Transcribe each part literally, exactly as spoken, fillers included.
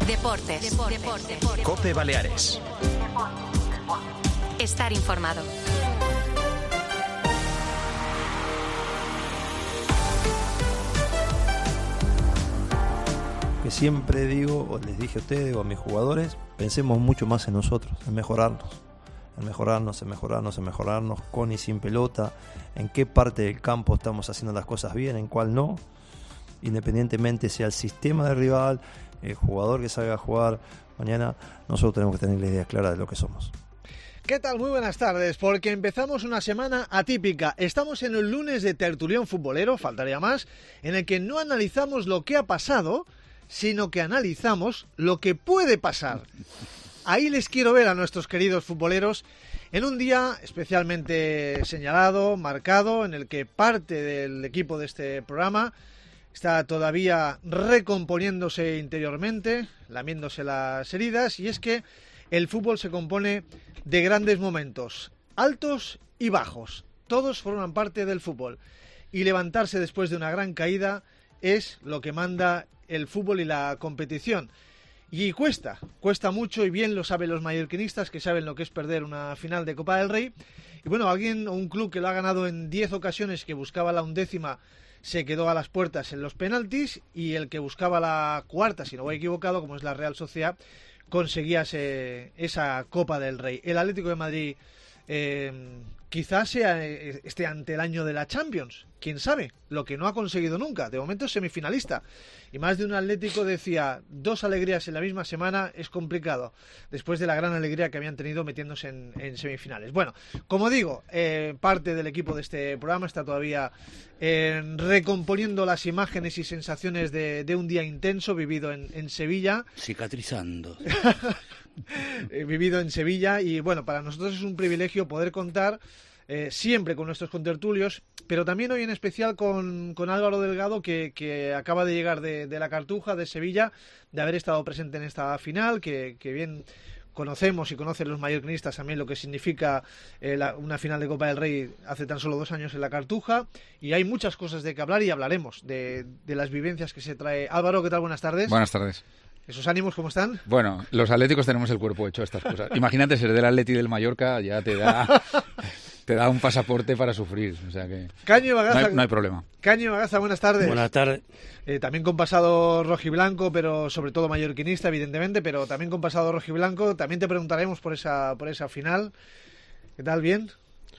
Deportes. Deportes. Deportes. COPE Baleares. Estar informado. Que siempre digo, o les dije a ustedes o a mis jugadores, pensemos mucho más en nosotros, en mejorarnos, en mejorarnos, en mejorarnos, en mejorarnos, con y sin pelota, en qué parte del campo estamos haciendo las cosas bien, en cuál no, independientemente sea el sistema del rival, el jugador que salga a jugar. Mañana nosotros tenemos que tener la idea clara de lo que somos. ¿Qué tal? Muy buenas tardes, porque empezamos una semana atípica. Estamos en el lunes de tertulión futbolero, faltaría más, en el que no analizamos lo que ha pasado, sino que analizamos lo que puede pasar. Ahí les quiero ver a nuestros queridos futboleros en un día especialmente señalado, marcado, en el que parte del equipo de este programa está todavía recomponiéndose interiormente, lamiéndose las heridas, y es que el fútbol se compone de grandes momentos, altos y bajos. Todos forman parte del fútbol, y levantarse después de una gran caída es lo que manda el fútbol y la competición. Y cuesta, cuesta mucho, y bien lo saben los mallorquinistas, que saben lo que es perder una final de Copa del Rey. Y bueno, alguien o un club que lo ha ganado en diez ocasiones, que buscaba la undécima, se quedó a las puertas en los penaltis, y el que buscaba la cuarta, si no voy equivocado, como es la Real Sociedad, conseguía ese, esa Copa del Rey. El Atlético de Madrid eh, quizás sea esté ante el año de la Champions, quién sabe, lo que no ha conseguido nunca. De momento es semifinalista, y más de un Atlético decía, dos alegrías en la misma semana es complicado, después de la gran alegría que habían tenido metiéndose en, en semifinales. Bueno, como digo, eh, parte del equipo de este programa está todavía eh, recomponiendo las imágenes y sensaciones de, de un día intenso vivido en, en Sevilla. Cicatrizando. Vivido en Sevilla, y bueno, para nosotros es un privilegio poder contar eh, siempre con nuestros contertulios, pero también hoy en especial con, con Álvaro Delgado, que, que acaba de llegar de, de la Cartuja, de Sevilla, de haber estado presente en esta final, que, que bien conocemos y conocen los mallorquinistas también lo que significa eh, la, una final de Copa del Rey hace tan solo dos años en la Cartuja, y hay muchas cosas de que hablar, y hablaremos de, de las vivencias que se trae. Álvaro, ¿qué tal? Buenas tardes. Buenas tardes. ¿Esos ánimos cómo están? Bueno, los atléticos tenemos el cuerpo hecho a estas cosas. Imagínate ser del Atleti del Mallorca, ya te da te da un pasaporte para sufrir. O sea que Caño Bagaza, no hay, no hay problema. Caño Bagaza, buenas tardes. Buenas tardes. Eh, también con pasado rojiblanco, pero sobre todo mallorquinista, evidentemente, pero también con pasado rojiblanco. También te preguntaremos por esa por esa final. ¿Qué tal? ¿Bien?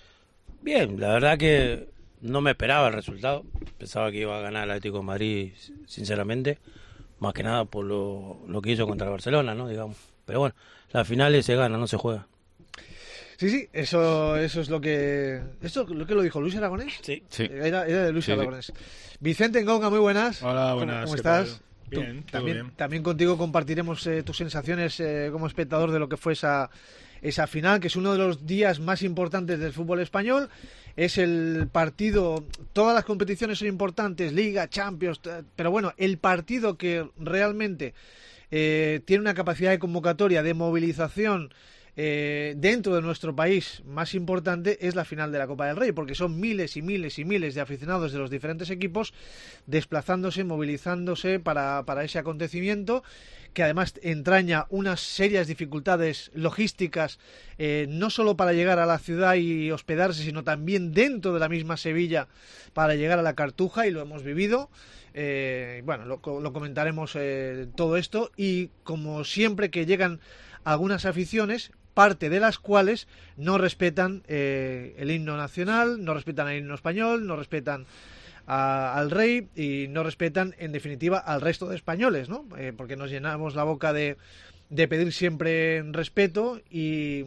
Bien, la verdad que no me esperaba el resultado. Pensaba que iba a ganar el Atlético de Madrid, sinceramente. Más que nada por lo, lo que hizo contra el Barcelona, ¿no? Digamos. Pero bueno, las finales se ganan, no se juega. Sí, sí, eso eso es lo que... ¿Esto lo que lo dijo Luis Aragonés? Sí. Sí. Era, era de Luis Sí, Aragonés. Sí. Vicente Ngonga, muy buenas. Hola, buenas. ¿Cómo, cómo ¿qué estás? tal? Bien, Tú, todo también, bien. También contigo compartiremos eh, tus sensaciones eh, como espectador de lo que fue esa, esa final, que es uno de los días más importantes del fútbol español. Es el partido, todas las competiciones son importantes, Liga, Champions, pero bueno, el partido que realmente eh, tiene una capacidad de convocatoria, de movilización eh, dentro de nuestro país más importante es la final de la Copa del Rey, porque son miles y miles y miles de aficionados de los diferentes equipos desplazándose, movilizándose para, para ese acontecimiento, que además entraña unas serias dificultades logísticas, eh, no solo para llegar a la ciudad y hospedarse, sino también dentro de la misma Sevilla para llegar a la Cartuja, y lo hemos vivido. Eh, bueno, lo, lo comentaremos eh, todo esto, y como siempre que llegan algunas aficiones, parte de las cuales no respetan eh, el himno nacional, no respetan el himno español, no respetan A, al rey, y no respetan en definitiva al resto de españoles, ¿no? Eh, porque nos llenamos la boca de, de pedir siempre respeto, y,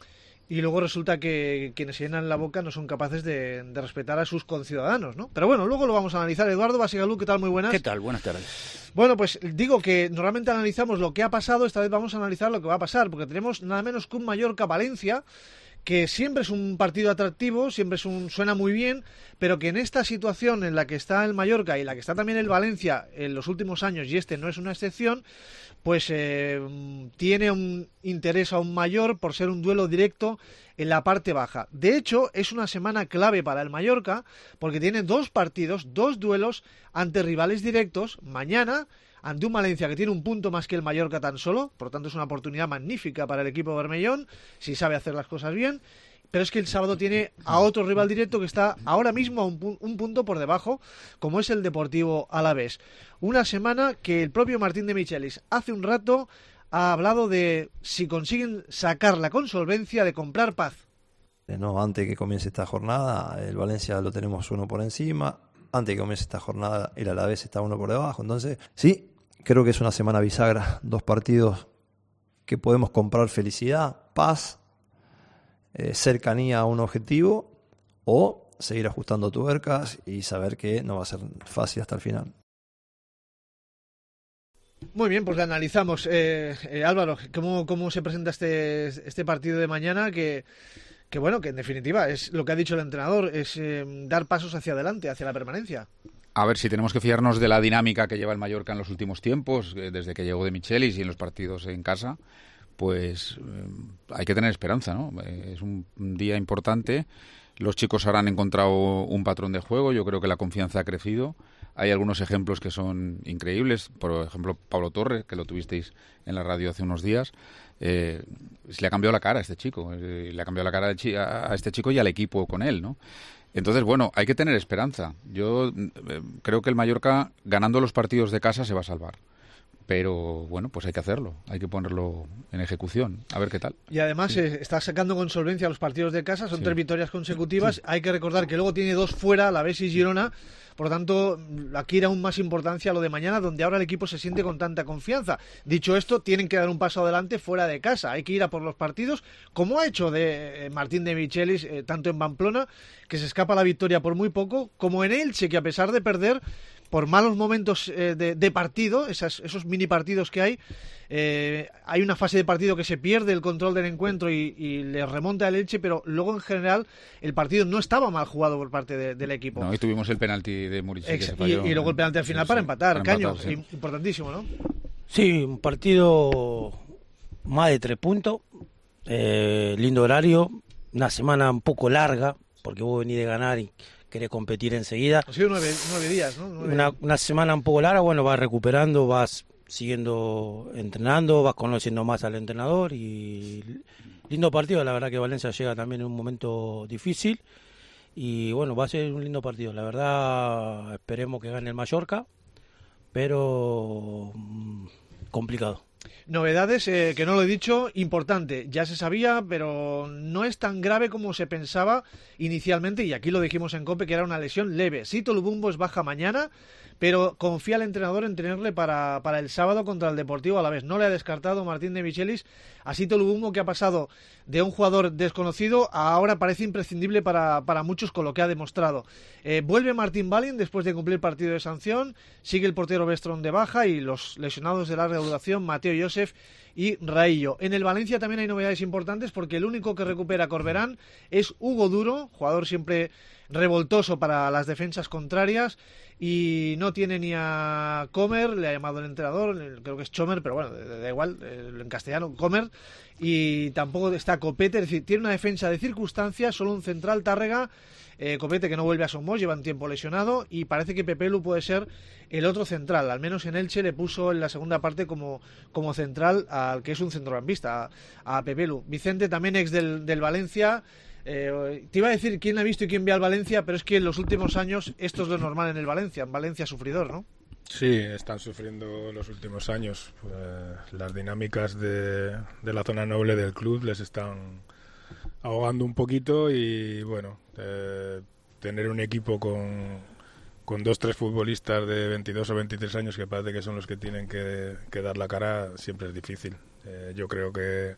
y luego resulta que quienes se llenan la boca no son capaces de, de respetar a sus conciudadanos, ¿no? Pero bueno, luego lo vamos a analizar. Eduardo Basigalú, ¿qué tal? Muy buenas. ¿Qué tal? Buenas tardes. Bueno, pues digo que normalmente analizamos lo que ha pasado, esta vez vamos a analizar lo que va a pasar, porque tenemos nada menos que un Mallorca-Valencia, que siempre es un partido atractivo, siempre es un, suena muy bien, pero que en esta situación en la que está el Mallorca y la que está también el Valencia en los últimos años, y este no es una excepción, pues eh, tiene un interés aún mayor por ser un duelo directo en la parte baja. De hecho, es una semana clave para el Mallorca, porque tiene dos partidos, dos duelos ante rivales directos, mañana ante un Valencia que tiene un punto más que el Mallorca tan solo, por lo tanto es una oportunidad magnífica para el equipo bermellón, si sabe hacer las cosas bien, pero es que el sábado tiene a otro rival directo que está ahora mismo a un, un punto por debajo, como es el Deportivo Alavés. Una semana que el propio Martín de Michelis hace un rato ha hablado de si consiguen sacarla con solvencia, de comprar paz. No, antes que comience esta jornada, el Valencia lo tenemos uno por encima. Antes que comience esta jornada, el Alavés está uno por debajo. Entonces, sí, creo que es una semana bisagra. Dos partidos que podemos comprar felicidad, paz, eh, cercanía a un objetivo, o seguir ajustando tuercas y saber que no va a ser fácil hasta el final. Muy bien, pues le analizamos. Eh, eh, Álvaro, ¿cómo, ¿cómo se presenta este, este partido de mañana? Que, que bueno, que en definitiva es lo que ha dicho el entrenador, es eh, dar pasos hacia adelante, hacia la permanencia. A ver, si tenemos que fiarnos de la dinámica que lleva el Mallorca en los últimos tiempos, eh, desde que llegó de Michelis y en los partidos en casa, pues eh, hay que tener esperanza, ¿no? Eh, es un, un día importante. Los chicos ahora han encontrado un patrón de juego. Yo creo que la confianza ha crecido. Hay algunos ejemplos que son increíbles. Por ejemplo, Pablo Torre, que lo tuvisteis en la radio hace unos días. Eh, le ha cambiado la cara a este chico. Eh, le ha cambiado la cara a este chico y al equipo con él, ¿no? Entonces, bueno, hay que tener esperanza. Yo eh, creo que el Mallorca, ganando los partidos de casa, se va a salvar. Pero, bueno, pues hay que hacerlo, hay que ponerlo en ejecución, a ver qué tal. Y además sí. eh, está sacando con solvencia los partidos de casa, son sí. tres victorias consecutivas. Sí. Hay que recordar que luego tiene dos fuera, Alavés y Girona. Por lo tanto, aquí era aún más importancia lo de mañana, donde ahora el equipo se siente con tanta confianza. Dicho esto, tienen que dar un paso adelante fuera de casa. Hay que ir a por los partidos, como ha hecho de eh, Martín de Michelis, eh, tanto en Pamplona, que se escapa la victoria por muy poco, como en Elche, que a pesar de perder por malos momentos eh, de, de partido, esas, esos mini partidos que hay, eh, hay una fase de partido que se pierde el control del encuentro y, y le remonta el Elche, pero luego en general el partido no estaba mal jugado por parte de, del equipo. No, y tuvimos el penalti de Muricy que se falló. Y, y luego el penalti al final sí, para empatar, para Caño, empatar, sí. Importantísimo, ¿no? Sí, un partido más de tres puntos, eh, lindo horario, una semana un poco larga, porque vos venís de ganar y querés competir enseguida. Ha sido nueve, nueve días, ¿no? Nueve... Una, una semana un poco larga, bueno, vas recuperando, vas siguiendo entrenando, vas conociendo más al entrenador y lindo partido. La verdad que Valencia llega también en un momento difícil y bueno, va a ser un lindo partido. La verdad, esperemos que gane el Mallorca, pero mmm, complicado. Novedades, eh, que no lo he dicho, importante, ya se sabía, pero no es tan grave como se pensaba inicialmente, y aquí lo dijimos en COPE que era una lesión leve. Sito Lubumbo es baja mañana, pero confía el entrenador en tenerle para, para el sábado contra el Deportivo Alavés. No le ha descartado Martín de Michelis a Sito Lubumbo, que ha pasado de un jugador desconocido a ahora parece imprescindible para, para muchos con lo que ha demostrado. Eh, vuelve Martín Balin después de cumplir partido de sanción, sigue el portero Bestron de baja y los lesionados de larga duración, Mateo Josef y Raillo. En el Valencia también hay novedades importantes porque el único que recupera Corberán es Hugo Duro, jugador siempre revoltoso para las defensas contrarias, y no tiene ni a Comer, le ha llamado el entrenador, creo que es Chomer, pero bueno, da igual, en castellano, Comer, y tampoco está Copete, es decir, tiene una defensa de circunstancias, solo un central, Tárrega, eh, Copete que no vuelve a Somos, lleva un tiempo lesionado, y parece que Pepelu puede ser el otro central, al menos en Elche le puso en la segunda parte como, como central al que es un centrocampista, a, a Pepelu. Vicente también ex del, del Valencia. Eh, te iba a decir quién ha visto y quién ve al Valencia, pero es que en los últimos años esto es lo normal en el Valencia, en Valencia sufridor, ¿no? Sí, están sufriendo los últimos años. Eh, las dinámicas de, de la zona noble del club les están ahogando un poquito y bueno, eh, tener un equipo con, con dos, tres futbolistas de veintidós o veintitrés años que parece que son los que tienen que, que dar la cara siempre es difícil. Eh, yo creo que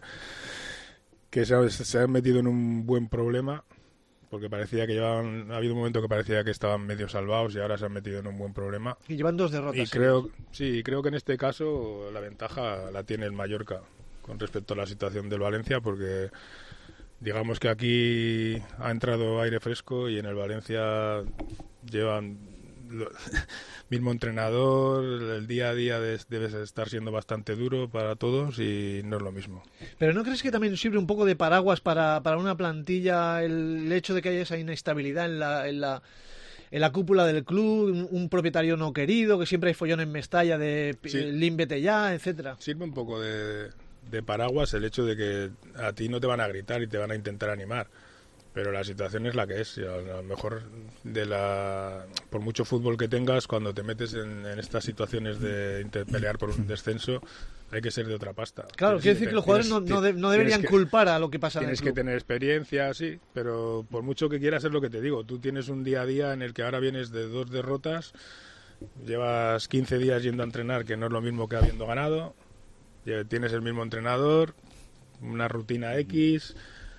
que se, se han metido en un buen problema porque parecía que llevaban, ha habido un momento que parecía que estaban medio salvados y ahora se han metido en un buen problema. Y llevan dos derrotas. Y creo, sí, creo que en este caso la ventaja la tiene el Mallorca con respecto a la situación del Valencia porque digamos que aquí ha entrado aire fresco y en el Valencia llevan lo, mismo entrenador, el día a día de, debe estar siendo bastante duro para todos y no es lo mismo. Pero ¿no crees que también sirve un poco de paraguas para, para una plantilla el hecho de que haya esa inestabilidad en la, en la en la cúpula del club, un, un propietario no querido, que siempre hay follón en Mestalla de Sí. eh, límbete ya, etcétera. Sirve un poco de, de paraguas el hecho de que a ti no te van a gritar y te van a intentar animar. Pero la situación es la que es. Y a lo mejor, de la por mucho fútbol que tengas, cuando te metes en, en estas situaciones de inter- pelear por un descenso, hay que ser de otra pasta. Claro, Tienes quiere decir que los jugadores no, tienes- no, de- no tienes deberían que- culpar a lo que pasa en el Tienes que club. tener experiencia, sí, pero por mucho que quieras es lo que te digo. Tú tienes un día a día en el que ahora vienes de dos derrotas, llevas quince días yendo a entrenar, que no es lo mismo que habiendo ganado, lle- tienes el mismo entrenador, una rutina X.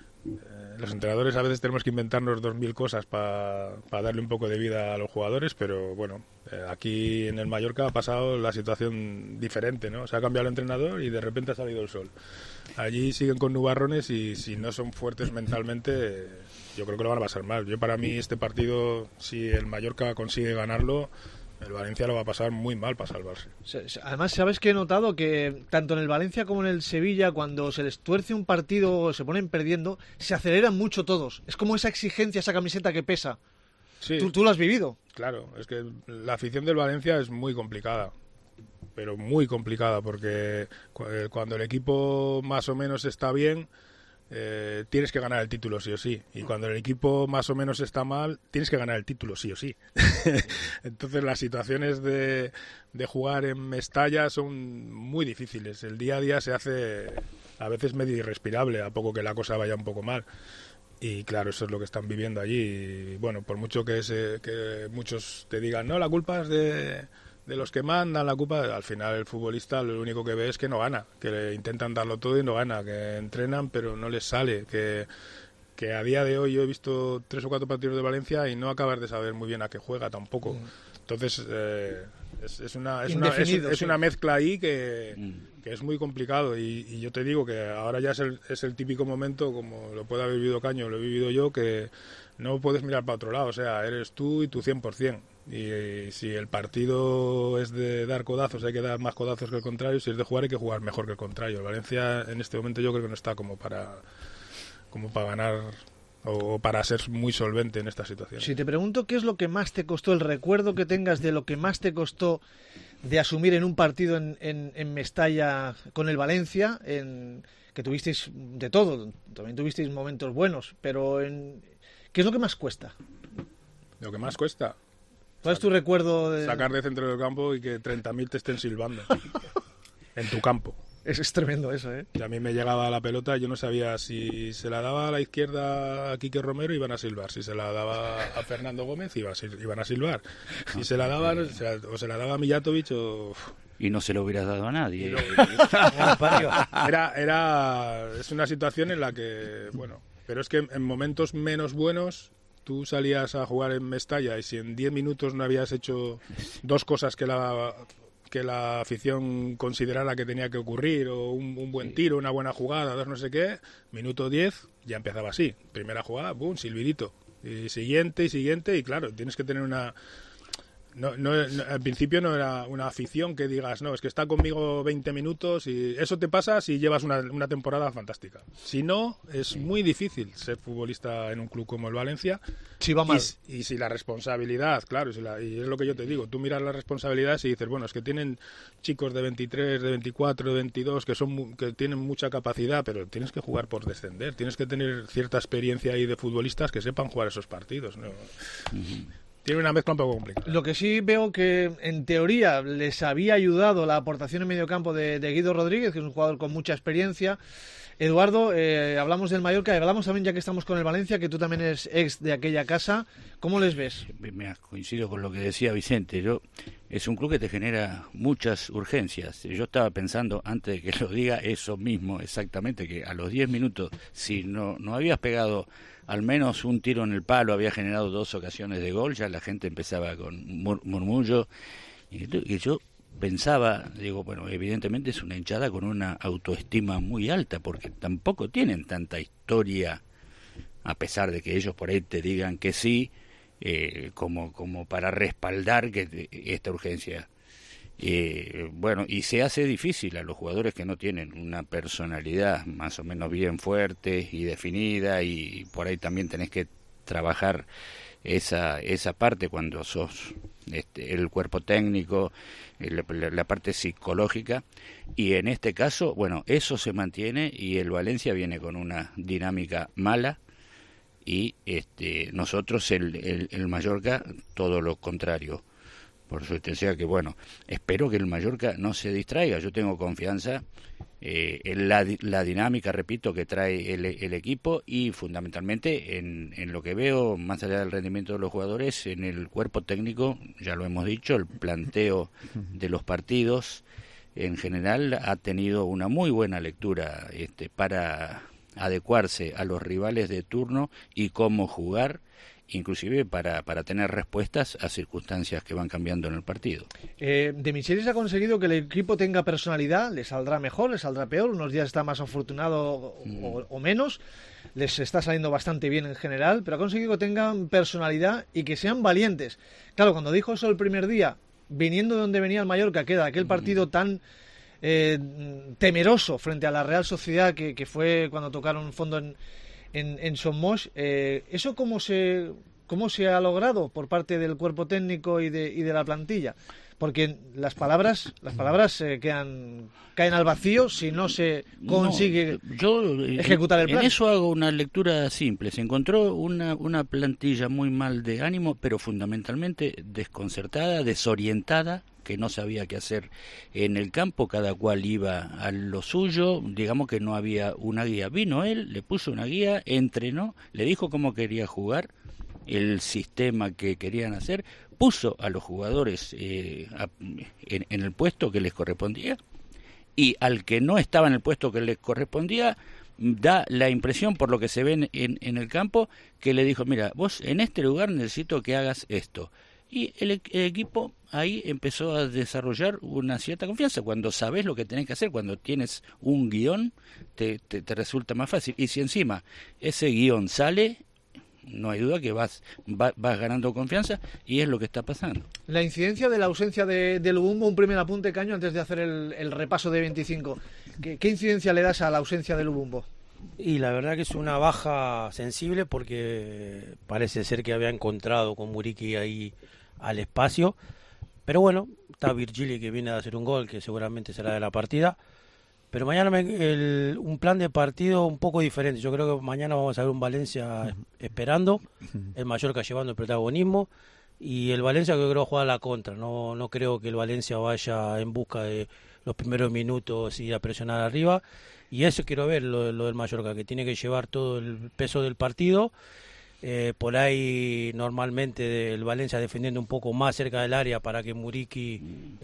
Eh, los entrenadores a veces tenemos que inventarnos dos mil cosas para darle un poco de vida a los jugadores, pero bueno, eh, aquí en el Mallorca ha pasado la situación diferente, ¿no? Se ha cambiado el entrenador y de repente ha salido el sol. Allí siguen con nubarrones y si no son fuertes mentalmente, eh, yo creo que lo van a pasar mal. Yo para mí este partido, si el Mallorca consigue ganarlo, el Valencia lo va a pasar muy mal para salvarse. Se- se- Además, ¿sabes que he notado? Que tanto en el Valencia como en el Sevilla, cuando se les tuerce un partido o se ponen perdiendo, se aceleran mucho todos. Es como esa exigencia, esa camiseta que pesa. Sí. ¿Tú, tú lo has vivido? Claro, es que la afición del Valencia es muy complicada, pero muy complicada, porque cu- eh, cuando el equipo más o menos está bien, eh, tienes que ganar el título sí o sí, y cuando el equipo más o menos está mal, tienes que ganar el título sí o sí. Entonces las situaciones de, de jugar en Mestalla son muy difíciles, el día a día se hace a veces medio irrespirable, a poco que la cosa vaya un poco mal. Y claro, eso es lo que están viviendo allí. Y bueno, por mucho que, se, que muchos te digan, no, la culpa es de, de los que mandan, la culpa, al final el futbolista lo único que ve es que no gana, que le intentan darlo todo y no gana, que entrenan pero no les sale, que, que a día de hoy yo he visto tres o cuatro partidos de Valencia y no acabas de saber muy bien a qué juega tampoco. Entonces, eh, es, es, una, es, una, es, Indefinido, es sí. una mezcla ahí que, que es muy complicado y, y yo te digo que ahora ya es el, es el típico momento, como lo puede haber vivido Caño, lo he vivido yo, que no puedes mirar para otro lado, o sea, eres tú y tu cien por ciento. Y, y si el partido es de dar codazos, hay que dar más codazos que el contrario, si es de jugar hay que jugar mejor que el contrario. El Valencia en este momento yo creo que no está como para, como para ganar o para ser muy solvente en esta situación. Si te pregunto qué es lo que más te costó, el recuerdo que tengas de lo que más te costó de asumir en un partido en, en, en Mestalla con el Valencia, en, que tuvisteis de todo, también tuvisteis momentos buenos, pero en, ¿qué es lo que más cuesta? Lo que más cuesta, ¿Cuál es tu recuerdo? De... sacar de centro del campo y que treinta mil te estén silbando en tu campo. Es, es tremendo eso, ¿eh? Y a mí me llegaba la pelota, yo no sabía si se la daba a la izquierda a Quique Romero, iban a silbar. Si se la daba a Fernando Gómez, iba a sil- iban a silbar. Si se la daban, o se la, o se la daba a Mijatovic, o... Y no se lo hubieras dado a nadie. Era, era, es una situación en la que, bueno, pero es que en momentos menos buenos tú salías a jugar en Mestalla y si en diez minutos no habías hecho dos cosas que la que la afición considerara que tenía que ocurrir, o un, un buen tiro, una buena jugada, dos no sé qué, minuto diez, ya empezaba así. Primera jugada, boom, silbidito. Y siguiente y siguiente, y claro, tienes que tener una... No, no, no, al principio no era una afición que digas, no, es que está conmigo veinte minutos y eso te pasa si llevas una, una temporada fantástica. Si no, es muy difícil ser futbolista en un club como el Valencia. Si va mal. Y, y si la responsabilidad, claro, y, si la, y es lo que yo te digo, tú miras las responsabilidades y dices, bueno, es que tienen chicos de veintitrés, de veinticuatro, de veintidós que, son, mu- que tienen mucha capacidad, pero tienes que jugar por descender, tienes que tener cierta experiencia ahí de futbolistas que sepan jugar esos partidos, ¿no? Uh-huh. Tiene una mezcla un poco complicada. Lo que sí veo que, en teoría, les había ayudado la aportación en mediocampo de, de Guido Rodríguez, que es un jugador con mucha experiencia. Eduardo, eh, hablamos del Mallorca y hablamos también, ya que estamos con el Valencia, que tú también eres ex de aquella casa. ¿Cómo les ves? Me coincido con lo que decía Vicente. Yo es un club que te genera muchas urgencias. Yo estaba pensando, antes de que lo diga, eso mismo, exactamente, que a los diez minutos, si no, no habías pegado al menos un tiro en el palo, había generado dos ocasiones de gol, ya la gente empezaba con mur- murmullo, y, y yo pensaba, digo, bueno, evidentemente es una hinchada con una autoestima muy alta, porque tampoco tienen tanta historia, a pesar de que ellos por ahí te digan que sí, eh, como, como para respaldar que te, esta urgencia. Eh, bueno, y se hace difícil a los jugadores que no tienen una personalidad más o menos bien fuerte y definida, y por ahí también tenés que trabajar esa esa parte cuando sos este, el cuerpo técnico, el, la, la parte psicológica, y en este caso, bueno, eso se mantiene y el Valencia viene con una dinámica mala y este nosotros, el, el, el Mallorca, todo lo contrario. Por eso te decía que, bueno, espero que el Mallorca no se distraiga. Yo tengo confianza eh, en la, la dinámica, repito, que trae el, el equipo y fundamentalmente en, en lo que veo, más allá del rendimiento de los jugadores, en el cuerpo técnico, ya lo hemos dicho, el planteo de los partidos en general ha tenido una muy buena lectura este, para adecuarse a los rivales de turno y cómo jugar, inclusive para, para tener respuestas a circunstancias que van cambiando en el partido. Eh, de Michelis ha conseguido que el equipo tenga personalidad, le saldrá mejor, le saldrá peor, unos días está más afortunado mm. o, o menos, les está saliendo bastante bien en general, pero ha conseguido que tengan personalidad y que sean valientes. Claro, cuando dijo eso el primer día, viniendo de donde venía el Mallorca, que era aquel partido mm. tan eh, temeroso frente a la Real Sociedad, que, que fue cuando tocaron fondo en En, en Somos, eh, ¿eso cómo se cómo se ha logrado por parte del cuerpo técnico y de, y de la plantilla? Porque las palabras las palabras eh, quedan caen al vacío si no se consigue no, yo, ejecutar el plan. En eso hago una lectura simple. Se encontró una, una plantilla muy mal de ánimo, pero fundamentalmente desconcertada, desorientada, que no sabía qué hacer en el campo, cada cual iba a lo suyo, digamos que no había una guía. Vino él, le puso una guía, entrenó, le dijo cómo quería jugar, el sistema que querían hacer, puso a los jugadores eh, a, en, en el puesto que les correspondía, y al que no estaba en el puesto que les correspondía, da la impresión, por lo que se ve en, en, en el campo, que le dijo, mira, vos en este lugar necesito que hagas esto. Y el, el equipo ahí empezó a desarrollar una cierta confianza. Cuando sabes lo que tenés que hacer, cuando tienes un guión, te, te, te resulta más fácil. Y si encima ese guión sale, no hay duda que vas, va, vas ganando confianza, y es lo que está pasando. La incidencia de la ausencia de, de Lubumbo, un primer apunte, Caño, antes de hacer el, el repaso de veinticinco. ¿Qué, ¿Qué incidencia le das a la ausencia de Lubumbo? Y la verdad que es una baja sensible, porque parece ser que había encontrado con Muriqui ahí al espacio, pero bueno, está Virgili, que viene a hacer un gol que seguramente será de la partida, pero mañana me, el, un plan de partido un poco diferente. Yo creo que mañana vamos a ver un Valencia esperando, el Mallorca llevando el protagonismo, y el Valencia que creo que va a jugar a la contra. No, no creo que el Valencia vaya en busca de los primeros minutos y a presionar arriba, y eso quiero ver, lo, lo del Mallorca, que tiene que llevar todo el peso del partido. Eh, por ahí normalmente el Valencia defendiendo un poco más cerca del área para que Muriqui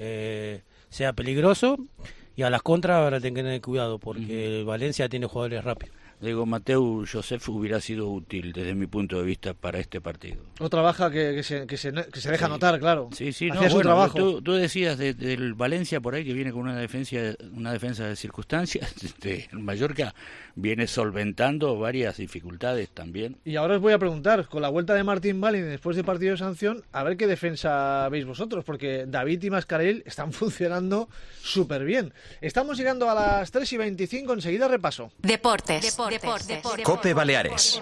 eh, sea peligroso, y a las contras ahora tienen que tener cuidado porque el Valencia tiene jugadores rápidos. Digo, Mateu Josef hubiera sido útil desde mi punto de vista para este partido. Otra baja que, que, se, que, se, que se deja sí. notar, claro. Sí, sí, Hacía no, su bueno, trabajo. Tú, tú decías de, del Valencia por ahí, que viene con una defensa, una defensa de circunstancias. Este, el Mallorca viene solventando varias dificultades también. Y ahora os voy a preguntar, con la vuelta de Martín Valin después de partido de sanción, a ver qué defensa veis vosotros, porque David y Mascarell están funcionando súper bien. Estamos llegando a las tres y veinticinco, enseguida repaso. Deportes. Deportes. Deportes. Deportes. Cope Baleares.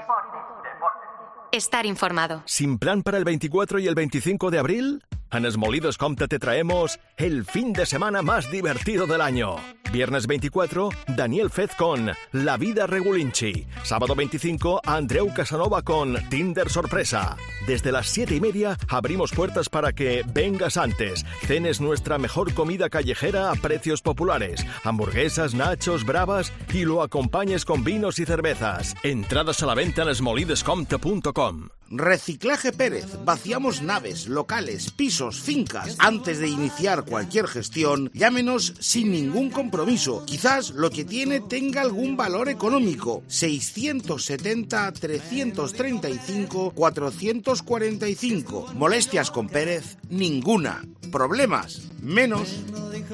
Estar informado. ¿Sin plan para el veinticuatro y el veinticinco de abril? En Esmolidos Compte te traemos el fin de semana más divertido del año. Viernes veinticuatro, Daniel Fez con La Vida Regulinchi. Sábado veinticinco, Andreu Casanova con Tinder Sorpresa. Desde las siete y media abrimos puertas para que vengas antes, cenes nuestra mejor comida callejera a precios populares, hamburguesas, nachos, bravas, y lo acompañes con vinos y cervezas. Entradas a la venta en esmolidescompte punto com. Reciclaje Pérez. Vaciamos naves, locales, pisos, fincas. Antes de iniciar cualquier gestión, llámenos sin ningún compromiso. Quizás lo que tiene tenga algún valor económico. seiscientos setenta, trescientos treinta y cinco, cuatrocientos cuarenta y cinco. Molestias con Pérez, ninguna. Problemas, menos.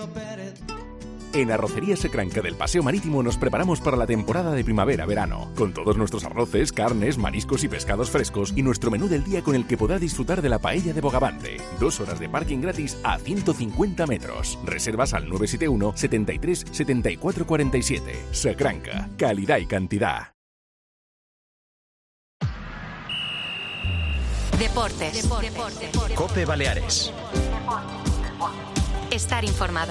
En Arrocería Secranca del Paseo Marítimo nos preparamos para la temporada de primavera-verano, con todos nuestros arroces, carnes, mariscos y pescados frescos, y nuestro menú del día con el que podrá disfrutar de la paella de Bogavante. Dos horas de parking gratis a ciento cincuenta metros. Reservas al nueve siete uno, setenta y tres, setenta y cuatro cuarenta y siete. Secranca, calidad y cantidad. Deportes. Deportes. Cope Baleares. Estar informado.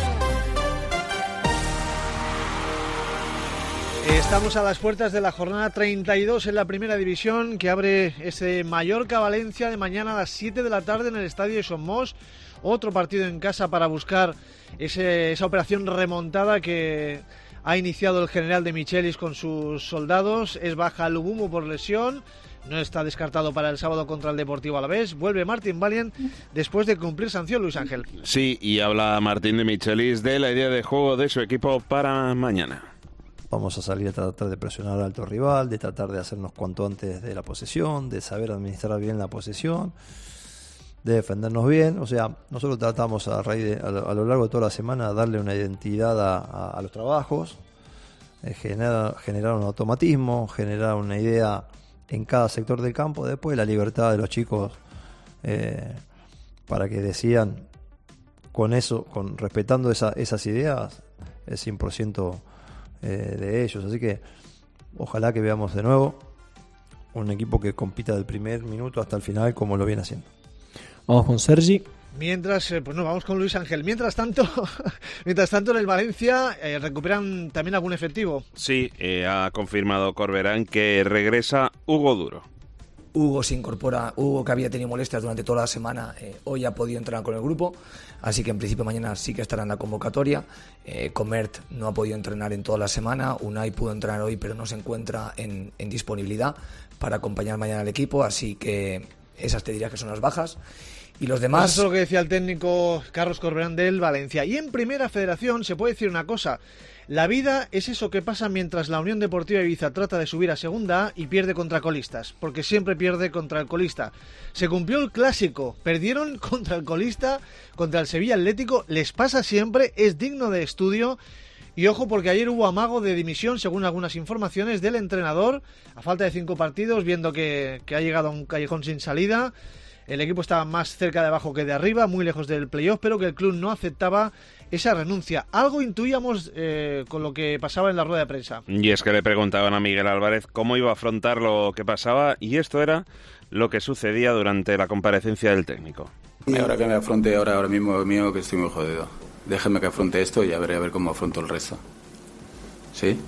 Estamos a las puertas de la jornada treinta y dos en la primera división, que abre ese Mallorca-Valencia de mañana a las siete de la tarde en el estadio Somos. Otro partido en casa para buscar ese, esa operación remontada que ha iniciado el general de Michelis con sus soldados. Es baja Lubumu por lesión. No está descartado para el sábado contra el Deportivo Alavés. Vuelve Martín Valiant después de cumplir sanción, Luis Ángel. Sí, y habla Martín de Michelis de la idea de juego de su equipo para mañana. Vamos a salir a tratar de presionar al alto rival, de tratar de hacernos cuanto antes de la posesión, de saber administrar bien la posesión, de defendernos bien. O sea, nosotros tratamos a, raíz de, a, lo, a lo largo de toda la semana darle una identidad a, a, a los trabajos, eh, generar, generar un automatismo, generar una idea en cada sector del campo. Después la libertad de los chicos eh, para que decidan con eso, con respetando esa, esas ideas, es cien por ciento Eh, de ellos, así que ojalá que veamos de nuevo un equipo que compita del primer minuto hasta el final como lo viene haciendo. Vamos con Sergi. Mientras, eh, pues no, vamos con Luis Ángel. Mientras tanto, mientras tanto en el Valencia eh, recuperan también algún efectivo. Sí, eh, ha confirmado Corberán que regresa Hugo Duro. Hugo se incorpora, Hugo que había tenido molestias durante toda la semana, eh, hoy ha podido entrenar con el grupo, así que en principio mañana sí que estará en la convocatoria. eh, Comert no ha podido entrenar en toda la semana, Unai pudo entrenar hoy pero no se encuentra en, en disponibilidad para acompañar mañana al equipo, así que esas te diría que son las bajas. Y los demás... Eso es lo que decía el técnico Carlos Corberán del Valencia. Y en Primera Federación se puede decir una cosa: la vida es eso que pasa mientras la Unión Deportiva Ibiza trata de subir a Segunda A y pierde contra colistas, porque siempre pierde contra el colista. Se cumplió el clásico, perdieron contra el colista, contra el Sevilla Atlético, les pasa siempre, es digno de estudio. Y ojo, porque ayer hubo amago de dimisión, según algunas informaciones, del entrenador, a falta de cinco partidos, viendo que, que ha llegado a un callejón sin salida. El equipo estaba más cerca de abajo que de arriba, muy lejos del playoff, pero que el club no aceptaba esa renuncia. Algo intuíamos eh, con lo que pasaba en la rueda de prensa. Y es que le preguntaban a Miguel Álvarez cómo iba a afrontar lo que pasaba, y esto era lo que sucedía durante la comparecencia del técnico. Y ahora que me afronte ahora, ahora mismo mío, que estoy muy jodido. Déjeme que afronte esto y ya veré a ver cómo afronto el resto. ¿Sí?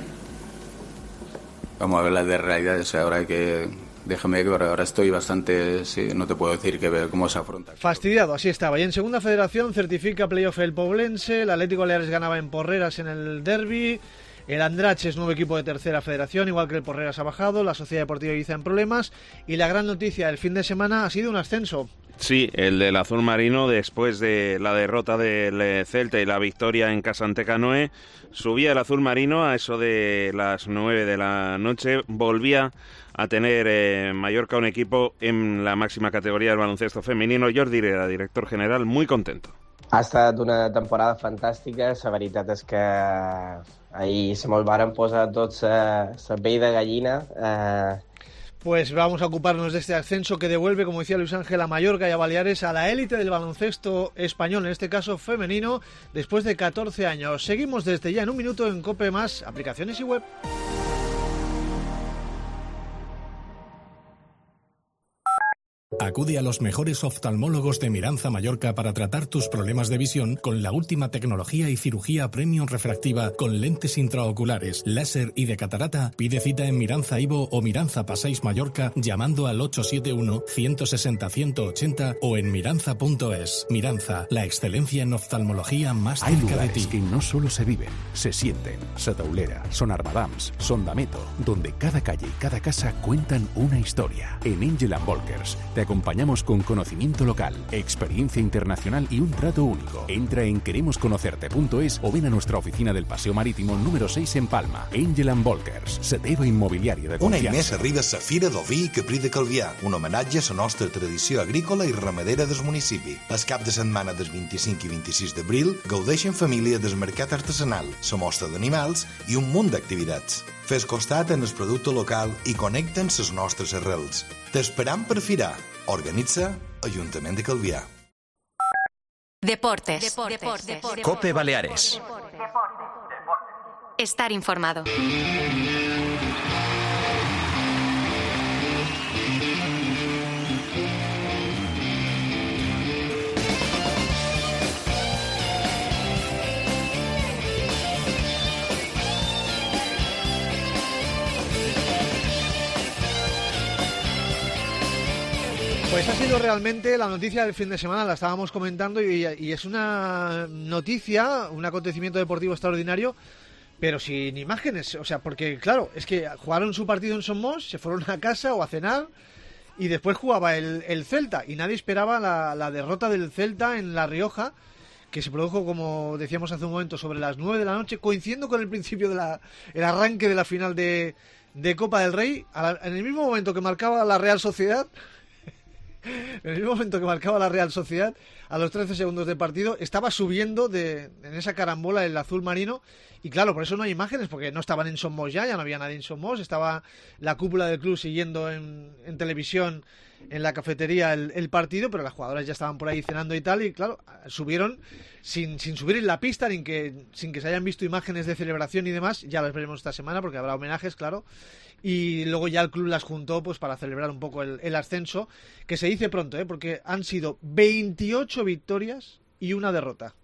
Vamos a ver la de realidad, o sea, ahora hay que... Déjame que ahora estoy bastante... Sí, no te puedo decir que ver cómo se afronta. Fastidiado, así estaba. Y en Segunda Federación certifica playoff el Poblense, el Atlético Baleares ganaba en Porreras en el derbi, el Andratx es nuevo equipo de Tercera Federación, igual que el Porreras ha bajado, la Sociedad Deportiva Ibiza en problemas, y la gran noticia del fin de semana ha sido un ascenso. Sí, el del azul marino, después de la derrota del Celta y la victoria en casa ante Canoe, subía el azul marino a eso de las nueve de la noche, volvía a tener eh, Mallorca un equipo en la máxima categoría del baloncesto femenino. Jordi Herrera, director general, muy contento. Ha estat una temporada fantàstica, la veritat és que ahir se me'l varen posar tots la pell de gallina. Eh... Pues vamos a ocuparnos de este ascenso que devuelve, como decía Luis Ángel, a Mallorca y a Baleares a la élite del baloncesto español, en este caso femenino, después de catorce años. Seguimos desde ya en un minuto en COPE Más, aplicaciones y web. Acude a los mejores oftalmólogos de Miranza Mallorca para tratar tus problemas de visión con la última tecnología y cirugía premium refractiva con lentes intraoculares, láser y de catarata. Pide cita en Miranza Ivo o Miranza Passeig Mallorca llamando al ocho siete uno, uno seis cero, uno ochenta o en miranza punto es. Miranza, la excelencia en oftalmología más Hay cerca de ti. lugares que no solo se viven, se sienten. Sataulera, Son Armadams, Sondameto, donde cada calle y cada casa cuentan una historia. En Angel and Volkers te acompañamos con conocimiento local, experiencia internacional y un trato único. Entra en queremos conocerte punto es o ven a nuestra oficina del Paseo Marítimo número seis en Palma. Angel and Volkers, la teva immobiliària de Un any confiança. més arriba la Fira d'Oví i Caprí de Calvià, un homenatge a la nostra tradició agrícola i ramadera del municipi. El cap de setmana del vint-i-cinc i vint-i-sis d'abril gaudeix en família del mercat artesanal, la mostra d'animals i un munt d'activitats. Fes costat en el producte local i connecten les nostres arrels. T'esperam per firar. Organitza Ajuntament de Calvià. Deportes. Deportes. Deportes. Cope Baleares. Estar informado. Pues ha sido realmente la noticia del fin de semana, la estábamos comentando y, y es una noticia, un acontecimiento deportivo extraordinario, pero sin imágenes, o sea, porque claro, es que jugaron su partido en Somos, se fueron a casa o a cenar y después jugaba el, el Celta y nadie esperaba la, la derrota del Celta en La Rioja, que se produjo, como decíamos hace un momento, sobre las nueve de la noche, coincidiendo con el principio de la, el arranque de la final de, de Copa del Rey, a la, en el mismo momento que marcaba la Real Sociedad. En el mismo momento que marcaba la Real Sociedad, a los trece segundos de partido, estaba subiendo de, en esa carambola el azul marino. Y claro, por eso no hay imágenes, porque no estaban en Somos ya, ya no había nadie en Somos. Estaba la cúpula del club siguiendo en, en televisión, en la cafetería, el, el partido, pero las jugadoras ya estaban por ahí cenando y tal. Y claro, subieron sin, sin subir en la pista, sin que, sin que se hayan visto imágenes de celebración y demás. Ya las veremos esta semana, porque habrá homenajes, claro. Y luego ya el club las juntó pues para celebrar un poco el, el ascenso, que se dice pronto, ¿eh? Porque han sido veintiocho victorias y una derrota.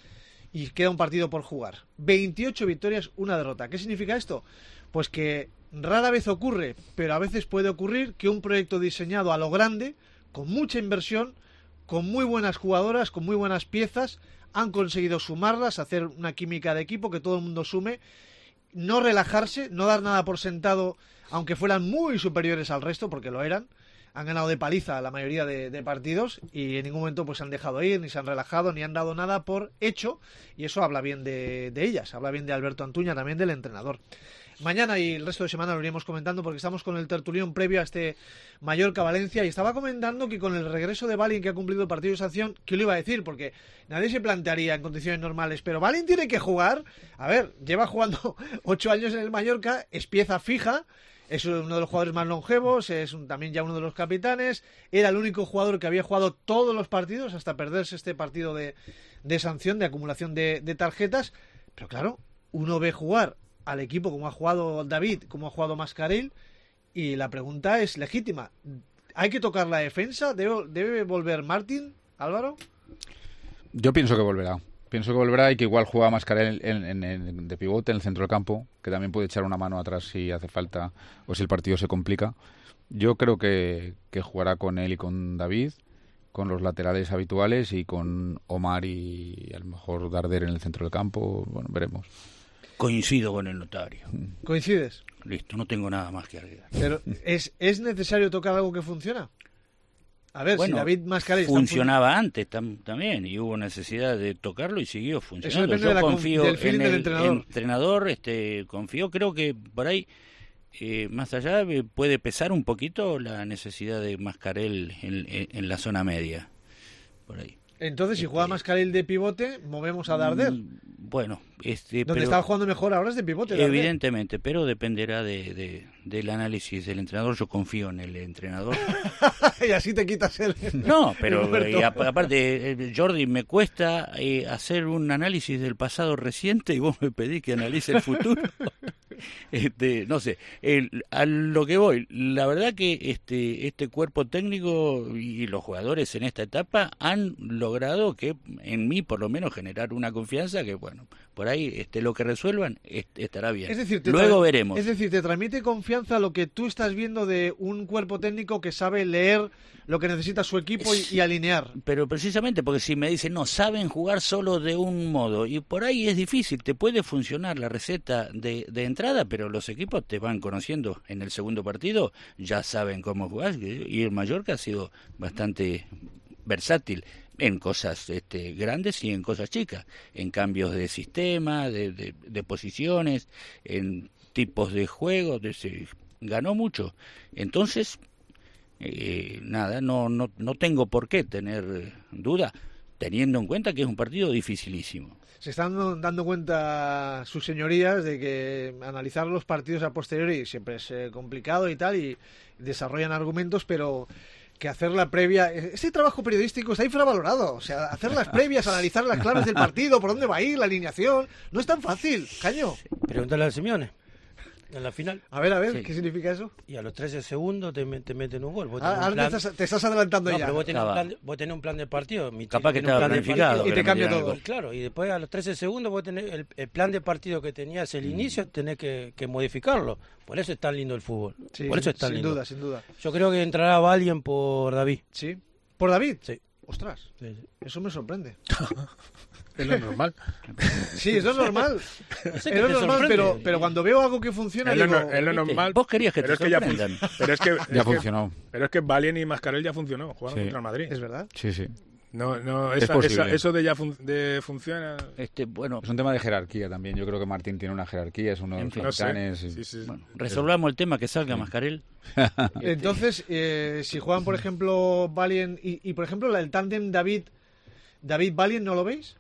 Y queda un partido por jugar. veintiocho victorias, una derrota. ¿Qué significa esto? Pues que rara vez ocurre, pero a veces puede ocurrir que un proyecto diseñado a lo grande, con mucha inversión, con muy buenas jugadoras, con muy buenas piezas, han conseguido sumarlas, hacer una química de equipo, que todo el mundo sume, no relajarse, no dar nada por sentado, aunque fueran muy superiores al resto, porque lo eran. Han ganado de paliza la mayoría de, de partidos y en ningún momento pues se han dejado ir, ni se han relajado, ni han dado nada por hecho, y eso habla bien de, de ellas, habla bien de Alberto Antuña, también del entrenador. Mañana y el resto de semana lo iremos comentando, porque estamos con el tertulión previo a este Mallorca-Valencia, y estaba comentando que con el regreso de Balin, que ha cumplido el partido de sanción, ¿qué lo iba a decir? Porque nadie se plantearía en condiciones normales, pero Balin tiene que jugar. A ver, lleva jugando ocho años en el Mallorca, es pieza fija, es uno de los jugadores más longevos, es un, también ya uno de los capitanes, era el único jugador que había jugado todos los partidos hasta perderse este partido de, de sanción, de acumulación de, de tarjetas, pero claro, uno ve jugar al equipo como ha jugado David, como ha jugado Mascarell, y la pregunta es legítima. ¿Hay que tocar la defensa? ¿Debe, debe volver Martín, Álvaro? Yo pienso que volverá. Pienso que volverá y que igual juega Mascarell en, en, en, de pivote en el centro del campo, que también puede echar una mano atrás si hace falta o si el partido se complica. Yo creo que, que jugará con él y con David, con los laterales habituales y con Omar y, y a lo mejor Darder en el centro del campo. Bueno, veremos. Coincido con el notario. ¿Coincides? Listo, no tengo nada más que agregar. Pero ¿es, ¿es necesario tocar algo que funciona? A ver, bueno, si David Mascarell funcionaba antes tam, también y hubo necesidad de tocarlo y siguió funcionando. Eso Yo de la, confío del en el entrenador. entrenador, este, confío, creo que por ahí, eh, más allá, puede pesar un poquito la necesidad de Mascarell en, en, en la zona media, por ahí. Entonces, si juega Mascarell de pivote, movemos a Darder. Bueno, este, donde pero, estaba jugando mejor ahora es de pivote. Darder. Evidentemente, pero dependerá de, de, del análisis del entrenador. Yo confío en el entrenador. Y así te quitas el... No, pero el eh, aparte, Jordi, me cuesta eh, hacer un análisis del pasado reciente y vos me pedís que analice el futuro. Este, no sé, el, a lo que voy, la verdad que este este cuerpo técnico y los jugadores en esta etapa han logrado que en mí por lo menos generar una confianza que bueno, por ahí este lo que resuelvan est- estará bien. Es decir, luego tra- veremos. Es decir, te transmite confianza lo que tú estás viendo de un cuerpo técnico que sabe leer lo que necesita su equipo y, y alinear. Pero precisamente porque si me dicen, no, saben jugar solo de un modo, y por ahí es difícil, te puede funcionar la receta de, de entrada, pero los equipos te van conociendo en el segundo partido, ya saben cómo jugar, y el Mallorca ha sido bastante versátil en cosas este, grandes y en cosas chicas, en cambios de sistema, de, de, de posiciones, en tipos de juego, de, se ganó mucho. Entonces... Eh, nada, no, no, no tengo por qué tener duda, teniendo en cuenta que es un partido dificilísimo. Se están dando cuenta sus señorías de que analizar los partidos a posteriori siempre es eh, complicado y tal, y desarrollan argumentos, pero que hacer la previa... Este trabajo periodístico está infravalorado. O sea, hacer las previas, analizar las claves del partido, por dónde va a ir, la alineación, no es tan fácil, Caño. Pregúntale al Simeone. en la final. A ver, a ver, Sí. ¿qué significa eso? Y a los trece segundos te, te meten un gol. Vos Ah, tenés un ahora plan- te estás, te estás adelantando No, ya. pero vos tenés, un Estaba. plan, de- vos tenés un plan de partido. mi Capaz chico que tiene un estaba plan de planificado partido. Y te que le cambia metieran todo. el Y claro, y después a los trece segundos vos tenés el, el plan de partido que tenías el inicio, tenés que, que modificarlo. Por eso es tan lindo el fútbol. Sí, por eso es tan sin lindo. duda, sin duda. Yo creo que entrará Valien por David. ¿Sí? ¿Por David? Sí. Ostras, Sí, sí. eso me sorprende. Es lo normal. Sí, eso es normal. No sé Es qué lo te normal, sorprende. pero, pero cuando veo algo que funciona, Es lo, digo, no- es lo normal. Vos querías que pero te es que ya fun- sorprendan. Pero es que Ya es que- funcionó. Pero es que Valien y Mascarell ya funcionó, jugaron Sí. contra el Madrid. es verdad. Sí, sí. No, no, Es esa- posible. esa- eso de ya fun- de funciona. Este, bueno, Es un tema de jerarquía también. Yo creo que Martín tiene una jerarquía, es uno de En los fin. No sé. capitanes. y- Sí, sí. bueno, resolvamos el tema que salga Mascarell. Entonces, eh, si juegan, por ejemplo, Valien y, y, por ejemplo, la- el tándem David David Valien, ¿no lo veis?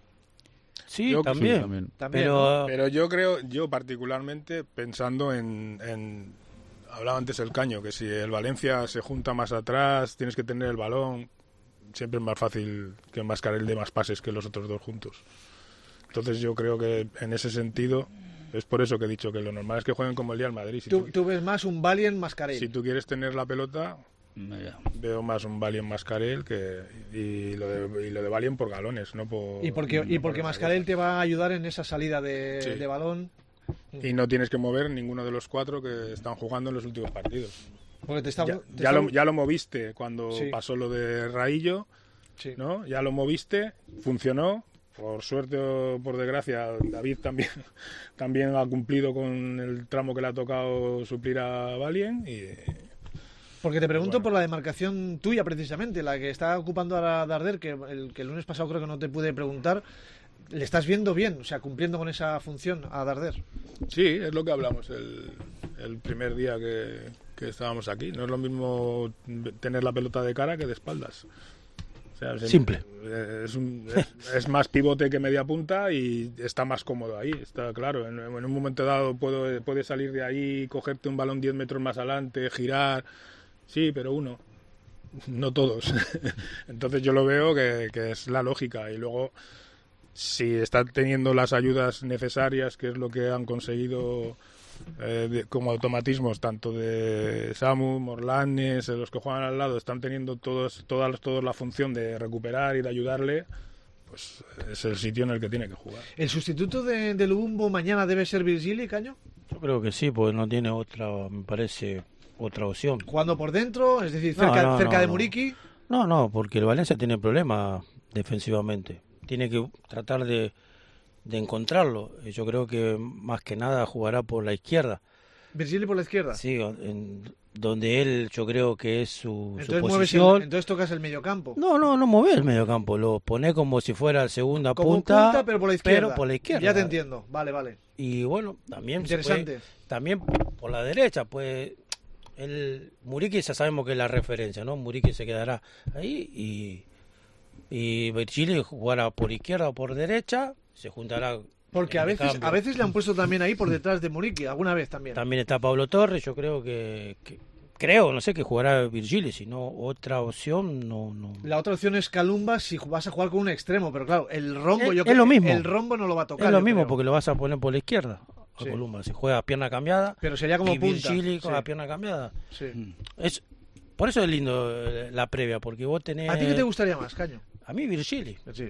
Sí, Yo- también. sí, también. También, Pero, Pero yo creo, yo particularmente pensando en, en- hablaba antes el Caño, que si el Valencia se junta más atrás, tienes que tener el balón, siempre es más fácil que Mascarell de más pases que los otros dos juntos. Entonces yo creo que en ese sentido, es por eso que he dicho que lo normal es que jueguen como el día del Madrid. Si Tú, tú, tú ves más un Valien Mascarell. si tú quieres tener la pelota, Mira, veo más un Valien Mascarell que, y, lo de, y lo de Valien por galones, no por... Y porque, y no porque por otra Mascarell cosa. te va a ayudar en esa salida de, Sí. de balón. Y no tienes que mover ninguno de los cuatro que están jugando en los últimos partidos. Porque te está, Ya, te ya está- lo, ya lo moviste cuando Sí. pasó lo de Raillo, sí. ¿no? Ya lo moviste, funcionó. Por suerte o por desgracia, David también, también ha cumplido con el tramo que le ha tocado suplir a Valien. Y, Porque te pregunto Bueno. por la demarcación tuya, precisamente, la que está ocupando ahora Darder, que el, que el lunes pasado creo que no te pude preguntar. ¿Le estás viendo bien? O sea, cumpliendo con esa función a Darder. sí, es lo que hablamos el, el primer día que, que estábamos aquí. No es lo mismo tener la pelota de cara que de espaldas. O sea, es- Simple. Es, un- es- es más pivote que media punta y está más cómodo ahí, está claro. En, en un momento dado puedo, puedes salir de ahí, cogerte un balón diez metros más adelante, girar. Sí, pero uno. No todos. Entonces yo lo veo que, que es la lógica. Y luego, si está teniendo las ayudas necesarias, que es lo que han conseguido eh, de- como automatismos, tanto de Samu, Morlanes, eh, los que juegan al lado, están teniendo todos, todas, todos la función de recuperar y de ayudarle, pues es el sitio en el que tiene que jugar. ¿El sustituto de, de Lubumbo mañana debe ser Virgili, Caño? yo creo que sí, porque no tiene otra, me parece, otra opción. Jugando por dentro, es decir, No, cerca, no, cerca no, de no. Muriqui. No, no, porque el Valencia tiene problemas defensivamente. Tiene que tratar de, de encontrarlo. Y yo creo que más que nada jugará por la izquierda. Virgili por la izquierda. Sí, en- donde él yo creo que es su, su Entonces, mueves el- posición. entonces tocas el mediocampo. No, no, no mueve el mediocampo, lo pone como si fuera segunda Como punta, punta, pero por la izquierda. pero por la izquierda. Ya te entiendo. Vale, vale. Y bueno, también se Interesante. puede- también por la derecha, pues el Muriqui ya sabemos que es la referencia, ¿no? Muriqui se quedará ahí y y Virgili jugará por izquierda o por derecha, se juntará. Porque en a el veces, cambio. a veces le han puesto también ahí por detrás de Muriqui, alguna vez también. También está Pablo Torres, yo creo que, que- creo, no sé, que jugará Virgili, si no otra opción no no. La otra opción es Calumba si vas a jugar con un extremo, pero claro, el rombo, Es- yo es creo lo que mismo. el rombo no lo va a tocar. Es lo yo mismo creo. porque lo vas a poner por la izquierda. A Sí. Columba, si juega pierna cambiada. Pero sería como y punta, Virgili con sí. la pierna cambiada. Sí. Es, por eso es lindo eh, la previa, porque vos tenés... ¿A ti qué te gustaría más, Caño? A mí Virgili. Sí.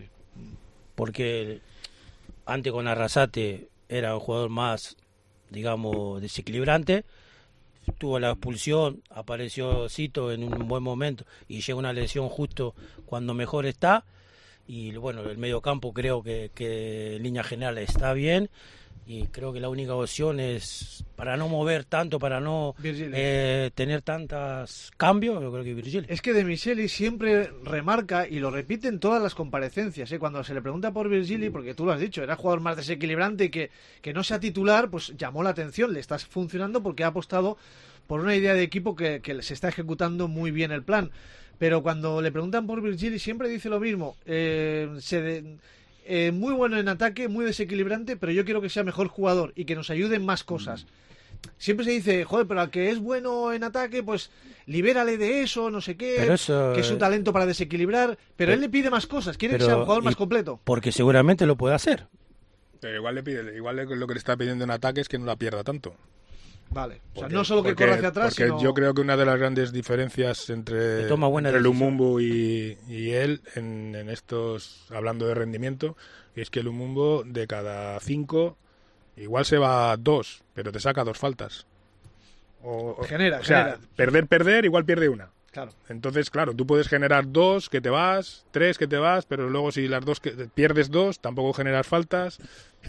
Porque antes con Arrasate era un jugador más, digamos, desequilibrante. Tuvo la expulsión, apareció Cito en un buen momento y llega una lesión justo cuando mejor está. Y bueno, el medio campo creo que, que en línea general está bien. Y creo que la única opción es, para no mover tanto, para no Virgili. eh, tener tantos cambios, yo creo que Virgili. Es que De Micheli siempre remarca y lo repite en todas las comparecencias, ¿eh? Cuando se le pregunta por Virgili, porque tú lo has dicho, era jugador más desequilibrante y que, que no sea titular, pues llamó la atención, le está funcionando porque ha apostado por una idea de equipo que, que se está ejecutando muy bien el plan. Pero cuando le preguntan por Virgili siempre dice lo mismo, eh, se de- eh, muy bueno en ataque, muy desequilibrante, pero yo quiero que sea mejor jugador y que nos ayude en más cosas. Siempre se dice, joder, pero al que es bueno en ataque, pues libérale de eso, no sé qué, Pero eso, que es su eh, talento para desequilibrar, pero, pero- él le pide más cosas, quiere que pero- sea un jugador y- más completo. Porque seguramente lo puede hacer. Pero igual le pide, igual le- lo que le está pidiendo en ataque es que no la pierda tanto. Vale, o sea, Porque- no solo que porque- corra hacia atrás, porque sino... yo creo que una de las grandes diferencias entre, Que toma buena entre decisión. Lumumbo y, y él en, en estos, hablando de rendimiento, es que Lumumbo de cada cinco igual se va a dos, pero te saca dos faltas. O, o- Genera, o sea, genera. perder, perder, igual pierde una. Claro. Entonces, claro, tú puedes generar dos que te vas, tres que te vas, pero luego si las dos que pierdes dos, tampoco generas faltas.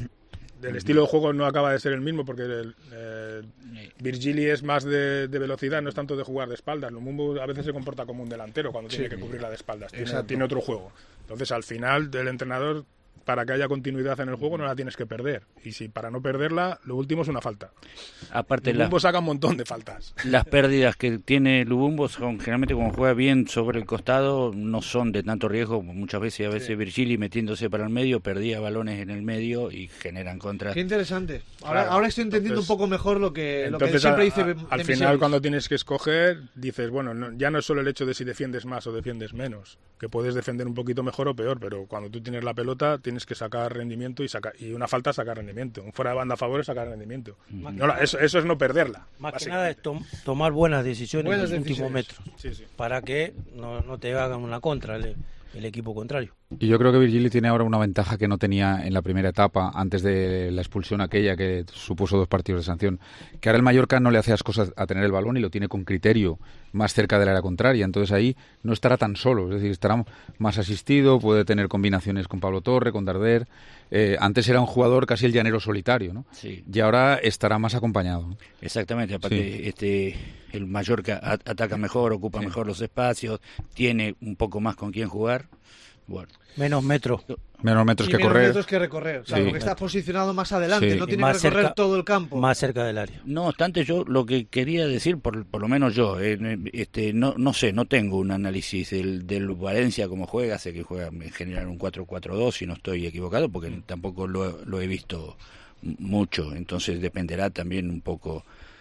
El estilo de juego no acaba de ser el mismo porque el, eh, Virgili es más de, de velocidad, no es tanto de jugar de espaldas. Lumumbo a veces se comporta como un delantero cuando Sí. tiene que cubrirla de espaldas. Tiene, Exacto. tiene otro juego. Entonces, al final, del entrenador, para que haya continuidad en el juego, no la tienes que perder. Y si para no perderla, lo último es una falta. Aparte, la- Lumumbo saca un montón de faltas. las pérdidas que tiene Lubumbo son generalmente como juega bien sobre el costado, no son de tanto riesgo. Muchas veces, a veces Virgili metiéndose para el medio, perdía balones en el medio y generan contras. Qué interesante. Ahora, Claro. ahora estoy entendiendo Entonces- un poco mejor lo que, lo que Entonces, siempre a- dice a- de al Miseris. final, cuando tienes que escoger, dices, bueno, no- ya no es solo el hecho de si defiendes más o defiendes menos, que puedes defender un poquito mejor o peor, pero cuando tú tienes la pelota, tienes que sacar rendimiento y saca, y una falta sacar rendimiento. Un fuera de banda a favor es sacar rendimiento. No, la- eso, eso es no perderla. Más que básicamente. nada es tom- tomar buenas decisiones Buenas en los últimos decisiones. metros. Sí, sí. Para que no, no te hagan una contra el, el equipo contrario. Y yo creo que Virgili tiene ahora una ventaja que no tenía en la primera etapa, antes de la expulsión aquella que supuso dos partidos de sanción, que ahora el Mallorca no le hace las cosas a tener el balón y lo tiene con criterio más cerca del área contraria, entonces ahí no estará tan solo, es decir, estará más asistido, puede tener combinaciones con Pablo Torre, con Darder. Eh, antes era un jugador casi el llanero solitario, ¿no? Sí. Y ahora estará más acompañado. Exactamente, aparte Sí. este el Mallorca a- ataca mejor, ocupa mejor los espacios, tiene un poco más con quién jugar. Bueno, menos metros. Menos metros Y que menos correr. metros que recorrer. O sea, Sí. porque estás posicionado más adelante, Sí. no Y tienes más que recorrer cerca- todo el campo. Más cerca del área. No obstante, yo lo que quería decir, por, por lo menos yo, eh, este, no, no sé, no tengo un análisis del, del Valencia como juega, sé que juega en general un cuatro cuatro dos, si no estoy equivocado, porque tampoco lo, lo he visto m- mucho, entonces dependerá también un poco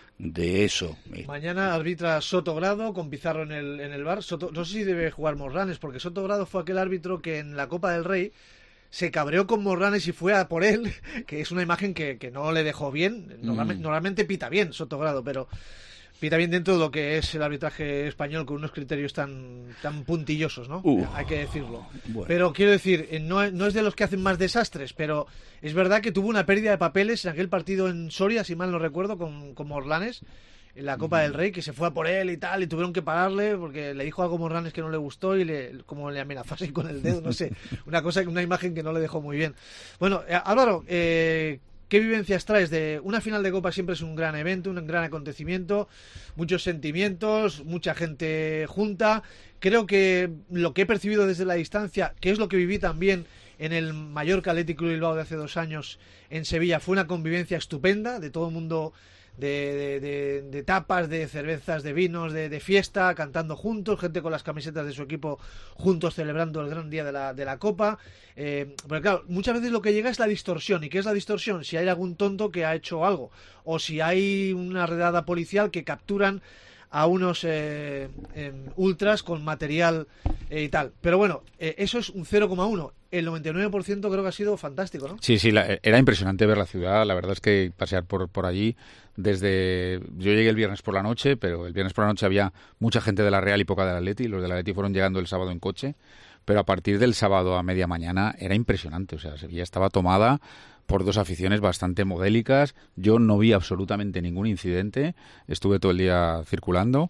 de eso. Mañana arbitra Soto Grado con Pizarro en el, en el bar. Soto, no sé si debe jugar Morranes, porque Soto Grado fue aquel árbitro que en la Copa del Rey se cabreó con Morranes y fue a por él, que es una imagen que, que no le dejó bien. Normalmente, Mm. normalmente pita bien Soto Grado, pero pita bien dentro de lo que es el arbitraje español con unos criterios tan, tan puntillosos, ¿no? Uh. Hay que decirlo. Bueno. Pero quiero decir, eh, no, no es de los que hacen más desastres, pero es verdad que tuvo una pérdida de papeles en aquel partido en Soria, si mal no recuerdo, con, con Morlanes, en la Copa del Rey, que se fue a por él y tal, y tuvieron que pararle porque le dijo algo a Morlanes que no le gustó y le, como le amenazó así con el dedo, no sé, una cosa, una imagen que no le dejó muy bien. Bueno, eh, Álvaro, eh, ¿qué vivencias traes de una final de Copa? Siempre es un gran evento, un gran acontecimiento, muchos sentimientos, mucha gente junta. Creo que lo que he percibido desde la distancia, que es lo que viví también en el Mallorca Athletic Club Bilbao de hace dos años en Sevilla, fue una convivencia estupenda de todo el mundo, de, de, de, de tapas, de cervezas, de vinos, de, de fiesta, cantando juntos, gente con las camisetas de su equipo juntos celebrando el gran día de la, de la Copa. Eh, pero claro, muchas veces lo que llega es la distorsión. ¿Y qué es la distorsión? Si hay algún tonto que ha hecho algo, o si hay una redada policial que capturan a unos eh, eh, ultras con material eh, y tal. Pero bueno, eh, eso es un cero coma uno. El noventa y nueve por ciento creo que ha sido fantástico, ¿no? Sí, sí, la- era impresionante ver la ciudad. La verdad es que pasear por, por allí desde... Yo llegué el viernes por la noche, pero el viernes por la noche había mucha gente de la Real y poca del Atleti. Los del Atleti fueron llegando el sábado en coche, pero a partir del sábado a media mañana era impresionante. O sea, Sevilla estaba tomada por dos aficiones bastante modélicas. Yo no vi absolutamente ningún incidente. Estuve todo el día circulando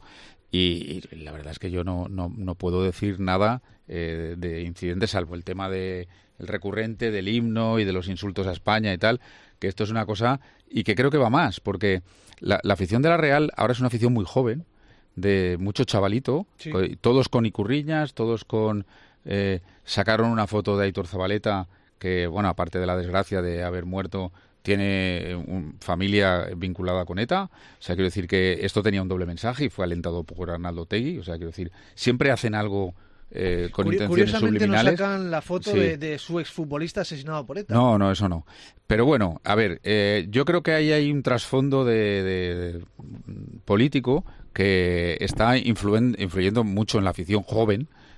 y, y la verdad es que yo no, no, no puedo decir nada eh, de incidentes, salvo el tema de el recurrente del himno y de los insultos a España y tal, que esto es una cosa y que creo que va más, porque la, la afición de la Real ahora es una afición muy joven, de mucho chavalito, Sí. co- todos con icurriñas, todos con... Eh, sacaron una foto de Aitor Zabaleta, que, bueno, aparte de la desgracia de haber muerto, tiene un, familia vinculada con ETA. O sea, quiero decir que esto tenía un doble mensaje y fue alentado por Arnaldo Otegui. O sea, quiero decir, siempre hacen algo eh, con Curi- intenciones Curiosamente nos subliminales. sacan la foto Sí. de, de su exfutbolista asesinado por ETA. No, no, eso no. Pero bueno, a ver, eh, yo creo que ahí hay un trasfondo de, de- de político que está influen- influyendo mucho en la afición joven,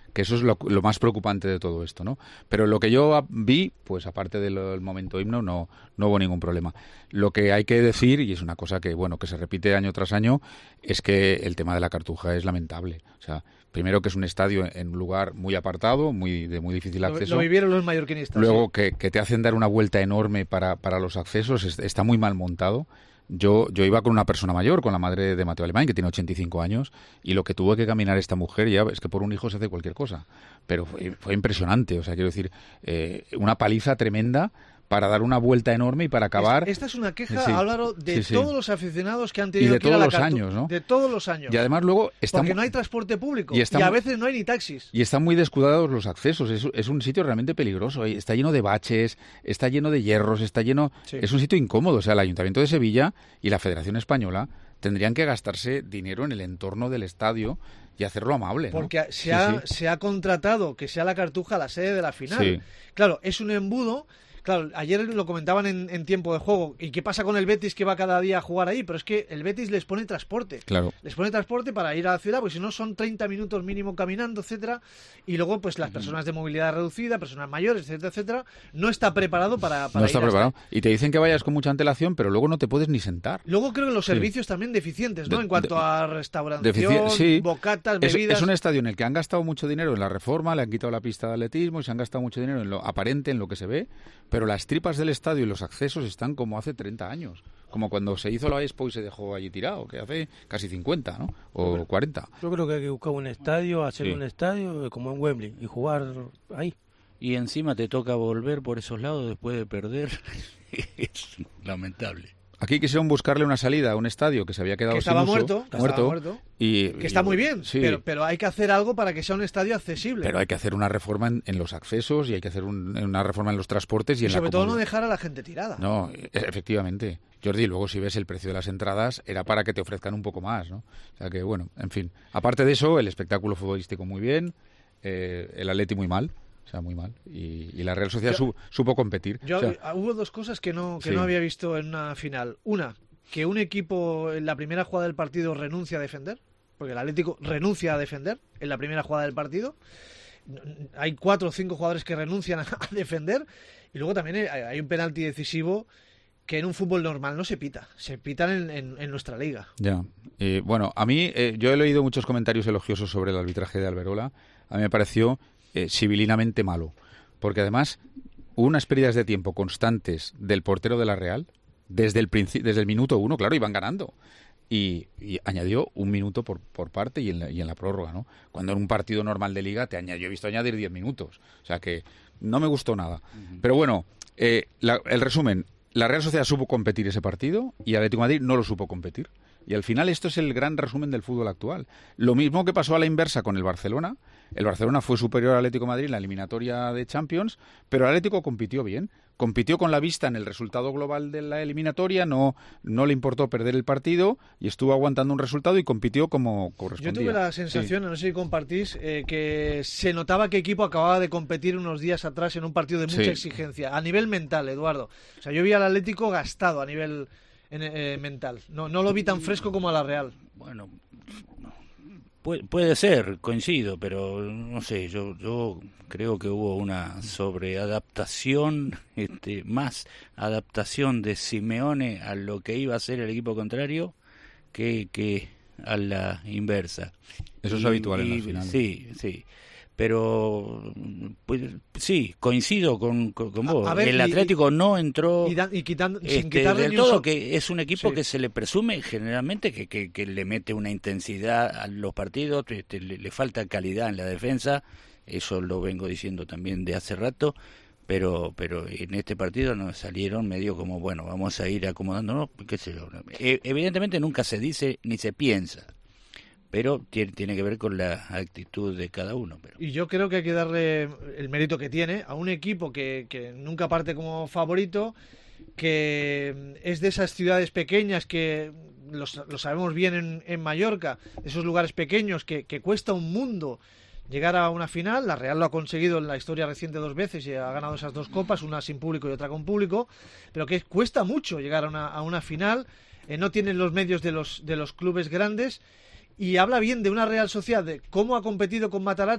que eso es lo, lo más preocupante de todo esto, ¿no? Pero lo que yo vi, pues aparte del, del momento himno, no, no hubo ningún problema. Lo que hay que decir, y es una cosa que, bueno, que se repite año tras año, es que el tema de la Cartuja es lamentable. O sea, primero que es un estadio en un lugar muy apartado, muy de muy difícil acceso. Lo, lo vivieron los mallorquinistas. Luego sí. que, que te hacen dar una vuelta enorme para, para los accesos, es, está muy mal montado. Yo, yo iba con una persona mayor, con la madre de Mateo Alemán, que tiene ochenta y cinco años, y lo que tuvo que caminar esta mujer, ya es que por un hijo se hace cualquier cosa. Pero fue, fue impresionante, o sea, quiero decir, eh, una paliza tremenda para dar una vuelta enorme y para acabar. Esta es una queja, sí, Álvaro, de sí, sí. todos los aficionados que han tenido y de que ir a la todos los Cartuja. años, ¿no? De todos los años. Y además luego está porque muy, no hay transporte público y, y, está a muy, veces no hay ni taxis. Y están muy descuidados los accesos. Es, es un sitio realmente peligroso. Está lleno de baches, está lleno de hierros, está lleno. Sí. Es un sitio incómodo. O sea, el Ayuntamiento de Sevilla y la Federación Española tendrían que gastarse dinero en el entorno del estadio y hacerlo amable, ¿no? Porque se, sí, ha, sí. se ha contratado que sea la Cartuja la sede de la final. Sí. Claro, es un embudo. Claro, ayer lo comentaban en, en tiempo de juego. ¿Y qué pasa con el Betis que va cada día a jugar ahí? Pero es que el Betis les pone transporte. Claro. Les pone transporte para ir a la ciudad, porque si no son treinta minutos mínimo caminando, etcétera. Y luego, pues las personas de movilidad reducida, personas mayores, etcétera, etcétera, no está preparado para, para No está ir preparado. hasta... Y te dicen que vayas con mucha antelación, pero luego no te puedes ni sentar. Luego creo que los sí. servicios también deficientes, ¿no? De, en cuanto de, a restauración, sí. bocatas, es, bebidas... Es un estadio en el que han gastado mucho dinero en la reforma, le han quitado la pista de atletismo y se han gastado mucho dinero en lo aparente, en lo que se ve, pero las tripas del estadio y los accesos están como hace treinta años, como cuando se hizo la Expo y se dejó allí tirado, que hace casi cincuenta, ¿no? O cuarenta. Yo creo que hay que buscar un estadio, hacer sí. un estadio como en Wembley y jugar ahí. Y encima te toca volver por esos lados después de perder. Es lamentable. Aquí quisieron buscarle una salida a un estadio que se había quedado que estaba sin muerto, uso, que muerto, estaba muerto y, que está y, muy bien, sí. pero, pero hay que hacer algo para que sea un estadio accesible. Pero hay que hacer una reforma en, en los accesos y hay que hacer un, una reforma en los transportes y, y en sobre la todo comodidad. no dejar a la gente tirada. No, efectivamente. Jordi, luego si ves el precio de las entradas, era para que te ofrezcan un poco más, ¿no? O sea que, bueno, en fin. Aparte de eso, el espectáculo futbolístico muy bien, eh, el Atleti muy mal. O sea, muy mal. Y, y la Real Sociedad yo, su, supo competir. Yo, o sea, hubo dos cosas que no que sí. no había visto en una final. Una, que un equipo en la primera jugada del partido renuncia a defender, porque el Atlético renuncia a defender en la primera jugada del partido. Hay cuatro o cinco jugadores que renuncian a defender. Y luego también hay un penalti decisivo que en un fútbol normal no se pita. Se pitan en, en, en nuestra liga. Ya. Eh, bueno, a mí, eh, yo he leído muchos comentarios elogiosos sobre el arbitraje de Alberola. A mí me pareció eh, civilinamente malo. Porque además, hubo unas pérdidas de tiempo constantes del portero de la Real. Desde el, desde el minuto uno, claro, iban ganando. Y, y añadió un minuto por, por parte y en, la, y en la prórroga, ¿no? Cuando en un partido normal de liga te añadió, yo he visto añadir diez minutos. O sea que no me gustó nada. Uh-huh. Pero bueno, eh, la, el resumen, la Real Sociedad supo competir ese partido y Atlético de Madrid no lo supo competir. Y al final esto es el gran resumen del fútbol actual. Lo mismo que pasó a la inversa con el Barcelona. El Barcelona fue superior al Atlético de Madrid en la eliminatoria de Champions, pero el Atlético compitió bien. Compitió con la vista en el resultado global de la eliminatoria, no, no le importó perder el partido y estuvo aguantando un resultado y compitió como correspondía. Yo tuve la sensación, sí. no sé si compartís, eh, que se notaba que equipo acababa de competir unos días atrás en un partido de mucha sí. exigencia, a nivel mental, Eduardo. O sea, yo vi al Atlético gastado a nivel eh, mental. No, no lo vi tan fresco como a la Real. Bueno, puede, puede ser, coincido, pero no sé, yo, yo creo que hubo una sobreadaptación, este, más adaptación de Simeone a lo que iba a ser el equipo contrario que, que a la inversa. Eso es y, habitual en y, las finales. Sí, sí. Pero pues, sí, coincido con, con, con vos. Ver, el Atlético y, no entró y dan, y quitando, este, sin quitarle del ni todo, un... que es un equipo sí. que se le presume generalmente que, que, que le mete una intensidad a los partidos, este, le, le falta calidad en la defensa, eso lo vengo diciendo también de hace rato, pero pero en este partido nos salieron medio como, bueno, vamos a ir acomodándonos, qué sé yo. Evidentemente nunca se dice ni se piensa, pero tiene, tiene que ver con la actitud de cada uno. Pero. Y yo creo que hay que darle el mérito que tiene a un equipo que, que nunca parte como favorito, que es de esas ciudades pequeñas que los, lo sabemos bien en, en Mallorca, esos lugares pequeños que, que cuesta un mundo llegar a una final. La Real lo ha conseguido en la historia reciente dos veces y ha ganado esas dos copas, una sin público y otra con público, pero que cuesta mucho llegar a una, a una final, eh, no tienen los medios de los, de los clubes grandes. Y habla bien de una Real Sociedad, de cómo ha competido con Matarazzo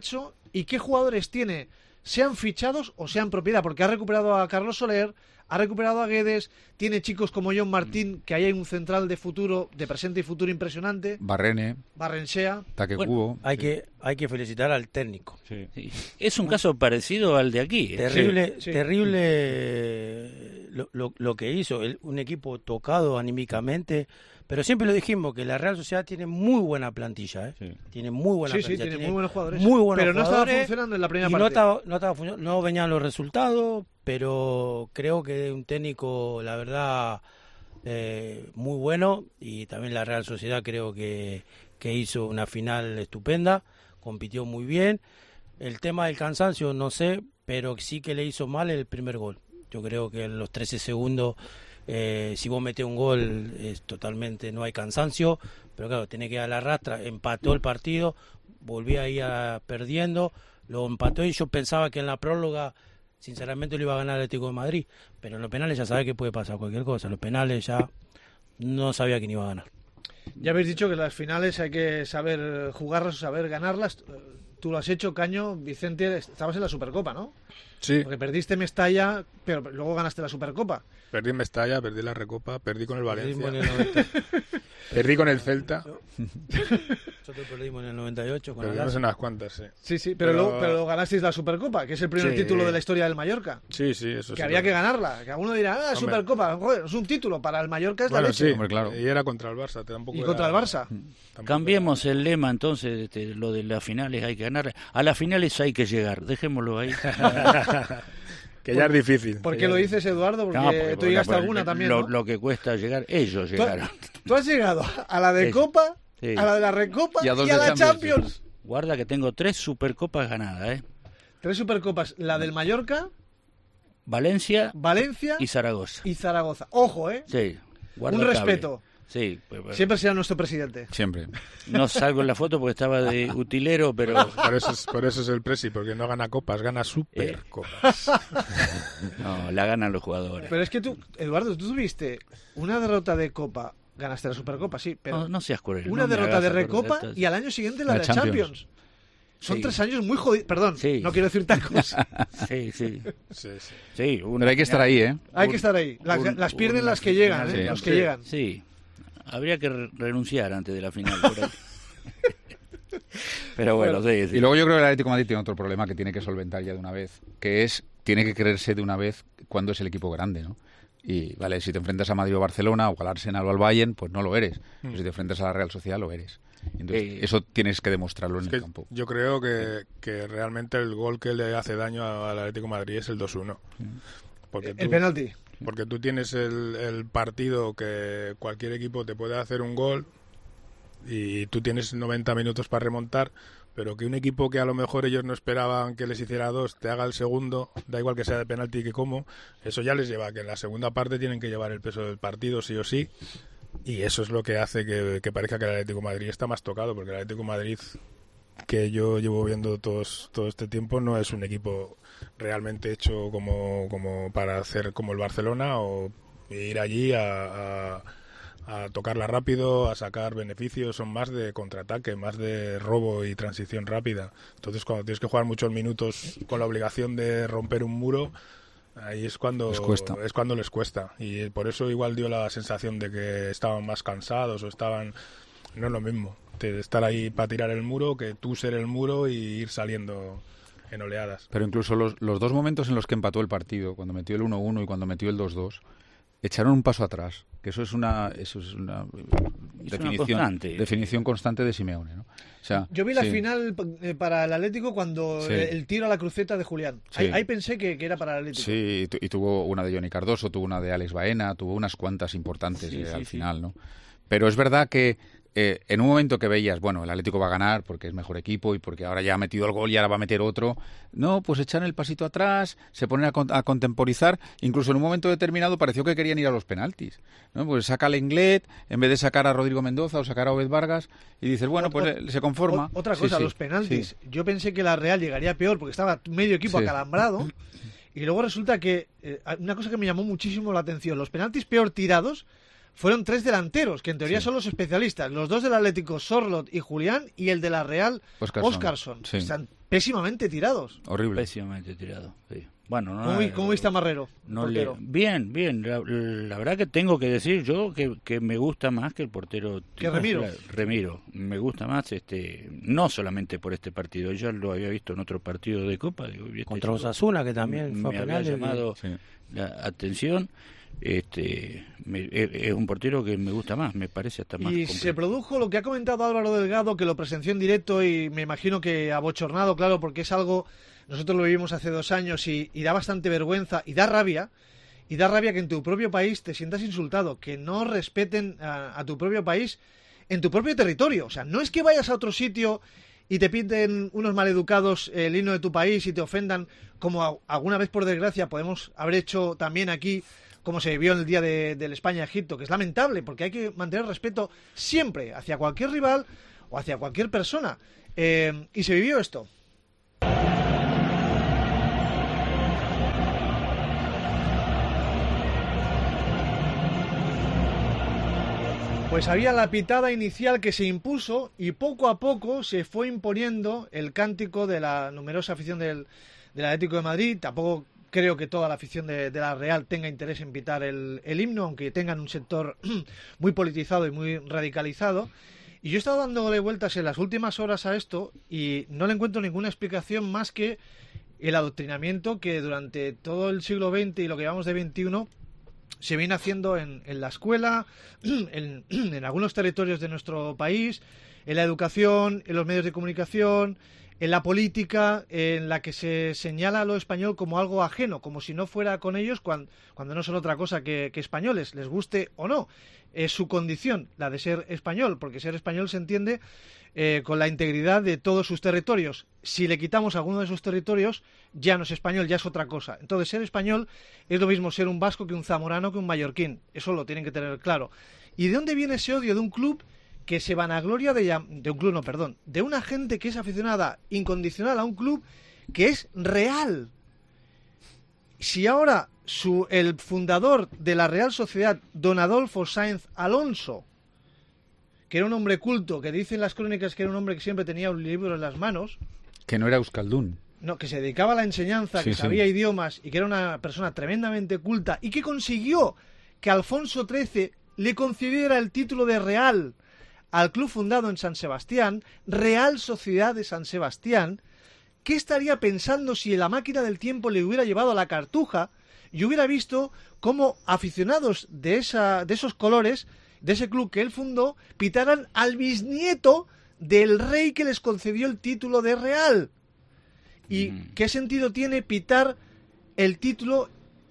y qué jugadores tiene, sean fichados o sean propiedad, porque ha recuperado a Carlos Soler, ha recuperado a Guedes, tiene chicos como John Martín, que ahí hay un central de futuro, de presente y futuro impresionante. Barrene. Barrenechea. Taque Bueno, Cubo. hay, sí. que, hay que felicitar al técnico. Sí. Sí. Es un caso parecido al de aquí. ¿eh? Terrible, sí. terrible lo, lo, lo que hizo. El, un equipo tocado anímicamente. Pero siempre lo dijimos, que la Real Sociedad tiene muy buena plantilla, ¿eh? Sí. Tiene muy buena sí, plantilla. Sí, tiene, tiene muy buenos jugadores. Muy buenos pero no jugadores, estaba funcionando en la primera y parte. No, estaba, no, estaba funcionando, no venían los resultados, pero creo que un técnico, la verdad, eh, muy bueno. Y también la Real Sociedad creo que, que hizo una final estupenda, compitió muy bien. El tema del cansancio, no sé, pero sí que le hizo mal el primer gol. Yo creo que en los trece segundos... Eh, si vos metés un gol es totalmente, no hay cansancio, pero claro, tenés que dar la rastra. Empató el partido, volvía ahí a, perdiendo, lo empató y yo pensaba que en la próloga sinceramente lo iba a ganar el Atlético de Madrid, pero en los penales ya sabés que puede pasar cualquier cosa, en los penales ya no sabía quién iba a ganar. Ya habéis dicho que las finales hay que saber jugarlas o saber ganarlas. Tú lo has hecho, Caño. Vicente, estabas en la Supercopa, ¿no? Sí. Porque perdiste Mestalla, pero luego ganaste la Supercopa. Perdí en Mestalla, perdí la Recopa, perdí con el Valencia. En el noventa. Perdí con el Celta. Nosotros perdimos en el noventa y ocho con Perdimos en unas cuantas, sí. Sí, sí, pero, pero... Luego, pero luego ganasteis la Supercopa, que es el primer sí. título de la historia del Mallorca. Sí, sí, eso sí. Que había que ganarla. Que alguno dirá, ah, hombre. Supercopa, joder, es un título. Para el Mallorca es bueno, la leche. Sí, hombre, claro. Y era contra el Barça. Tampoco y era... contra el Barça. Cambiemos era... el lema, entonces, este, lo de las finales hay que ganar. A las finales hay que llegar, dejémoslo ahí. Que ya es difícil. ¿Por qué lo dices, Eduardo? Porque, no, porque tú llegaste a alguna también, lo, ¿no? Lo que cuesta llegar, ellos llegaron. ¿Tú, tú has llegado a la de ellos. Copa, sí. a la de la Recopa y a, y a la Champions. Champions. Guarda que tengo tres Supercopas ganadas, ¿eh? Tres Supercopas. La del Mallorca, Valencia, Valencia y Zaragoza. Y Zaragoza. Ojo, ¿eh? Sí. Un respeto. Sí, pues, bueno. Siempre será nuestro presidente. Siempre. No salgo en la foto porque estaba de utilero, pero... Por eso es, por eso es el presi, porque no gana copas, gana supercopas. Eh. No, la ganan los jugadores. Pero es que tú, Eduardo, tú tuviste una derrota de Copa, ganaste la Supercopa, sí, pero... No, no seas cruel. Una no derrota de Recopa y al año siguiente la, la de Champions. Champions. Son sí. tres años muy jodidos. Perdón, sí. no quiero decir tacos. Sí, sí. sí, sí. sí una... Pero hay que estar ahí, ¿eh? Hay un, que estar ahí. Las, un, las pierden las que llegan, ¿eh? Sí. Los que sí. llegan. Sí. Habría que re renunciar antes de la final. Por ahí. Pero bueno, bueno. Sí, sí. Y luego yo creo que el Atlético de Madrid tiene otro problema que tiene que solventar ya de una vez, que es, tiene que creerse de una vez cuando es el equipo grande, ¿no? Y, vale, si te enfrentas a Madrid o Barcelona, o al Arsenal o al Bayern, pues no lo eres. Mm. Pero si te enfrentas a la Real Sociedad, lo eres. Entonces, eh, eso tienes que demostrarlo en es el que campo. Yo creo que, que realmente el gol que le hace daño al Atlético de Madrid es el dos uno. Porque el tú, penalti. Porque tú tienes el, el partido que cualquier equipo te puede hacer un gol y tú tienes noventa minutos para remontar, pero que un equipo que a lo mejor ellos no esperaban que les hiciera dos te haga el segundo, da igual que sea de penalti que como, eso ya les lleva a que en la segunda parte tienen que llevar el peso del partido sí o sí, y eso es lo que hace que, que parezca que el Atlético de Madrid está más tocado, porque el Atlético de Madrid que yo llevo viendo todos, todo este tiempo no es un equipo realmente hecho como, como para hacer como el Barcelona o ir allí a, a, a tocarla rápido, a sacar beneficios, son más de contraataque, más de robo y transición rápida. Entonces cuando tienes que jugar muchos minutos con la obligación de romper un muro, ahí es cuando les cuesta. es cuando les cuesta, y por eso igual dio la sensación de que estaban más cansados o estaban, no es lo mismo de estar ahí para tirar el muro que tú ser el muro y ir saliendo en oleadas. Pero incluso los, los dos momentos en los que empató el partido, cuando metió el uno uno y cuando metió el dos dos, echaron un paso atrás, que eso es una eso es una es definición una constante. definición constante de Simeone, ¿no? O sea, yo vi la sí. final eh, para el Atlético cuando sí. el tiro a la cruceta de Julián. Sí. Ahí, ahí pensé que, que era para el Atlético. Sí, y, y tuvo una de Johnny Cardoso, tuvo una de Alex Baena, tuvo unas cuantas importantes sí, eh, sí, al sí. final, ¿no? Pero es verdad que Eh, en un momento que veías, bueno, el Atlético va a ganar porque es mejor equipo y porque ahora ya ha metido el gol y ahora va a meter otro, no, pues echan el pasito atrás, se ponen a, con a contemporizar, incluso en un momento determinado pareció que querían ir a los penaltis, ¿no? Pues saca a Lenglet en vez de sacar a Rodrigo Mendoza o sacar a Obed Vargas y dices, bueno, pues o, se conforma. O, otra cosa, sí, los sí, penaltis, sí. Yo pensé que la Real llegaría peor porque estaba medio equipo sí. acalambrado y luego resulta que eh, una cosa que me llamó muchísimo la atención, los penaltis peor tirados fueron tres delanteros, que en teoría sí. son los especialistas. Los dos del Atlético, Sorlot y Julián, y el de la Real, Óscarson. Sí. Están pésimamente tirados. Horrible. Pésimamente tirados, sí. Bueno, no, ¿Cómo, cómo viste a Marrero? No le, bien, bien. La, la verdad que tengo que decir yo que, que me gusta más que el portero. ¿Que Remiro? Remiro. Me gusta más, este, no solamente por este partido. Yo lo había visto en otro partido de Copa. Digo, este contra Osasuna, que también me, fue me a había penales, llamado sí. la atención. Este, me, es, es un portero que me gusta más, me parece hasta más. Y completo. se produjo lo que ha comentado Álvaro Delgado, que lo presenció en directo y me imagino que abochornado, claro, porque es algo, nosotros lo vivimos hace dos años y, y da bastante vergüenza y da rabia, y da rabia que en tu propio país te sientas insultado, que no respeten a, a tu propio país en tu propio territorio. O sea, no es que vayas a otro sitio y te pinten unos maleducados el himno de tu país y te ofendan, como a, alguna vez por desgracia podemos haber hecho también aquí, como se vivió en el día de, del España-Egipto, que es lamentable, porque hay que mantener respeto siempre hacia cualquier rival o hacia cualquier persona. Eh, y se vivió esto. Pues había la pitada inicial que se impuso y poco a poco se fue imponiendo el cántico de la numerosa afición del, del Atlético de Madrid. Tampoco creo que toda la afición de, de la Real tenga interés en pitar el, el himno, aunque tengan un sector muy politizado y muy radicalizado. Y yo he estado dándole vueltas en las últimas horas a esto y no le encuentro ninguna explicación más que el adoctrinamiento que durante todo el siglo veinte y lo que llevamos de veintiuno se viene haciendo en, en la escuela, en, en algunos territorios de nuestro país, en la educación, en los medios de comunicación, en la política, en la que se señala a lo español como algo ajeno, como si no fuera con ellos cuando, cuando no son otra cosa que, que españoles, les guste o no. Es su condición, la de ser español, porque ser español se entiende eh, con la integridad de todos sus territorios. Si le quitamos alguno de sus territorios, ya no es español, ya es otra cosa. Entonces, ser español es lo mismo ser un vasco que un zamorano que un mallorquín. Eso lo tienen que tener claro. ¿Y de dónde viene ese odio de un club que se vanagloria de, de un club, no, perdón, de una gente que es aficionada incondicional a un club que es real? Si ahora su, el fundador de la Real Sociedad, don Adolfo Sáenz Alonso, que era un hombre culto, que dicen las crónicas que era un hombre que siempre tenía un libro en las manos, que no era euskaldún, no, que se dedicaba a la enseñanza, sí, que sabía sí. idiomas y que era una persona tremendamente culta y que consiguió que Alfonso trece le concediera el título de Real al club fundado en San Sebastián, Real Sociedad de San Sebastián. ¿Qué estaría pensando si la máquina del tiempo le hubiera llevado a la Cartuja y hubiera visto cómo aficionados de, esa, de esos colores, de ese club que él fundó, pitaran al bisnieto del rey que les concedió el título de Real? ¿Y mm. qué sentido tiene pitar el título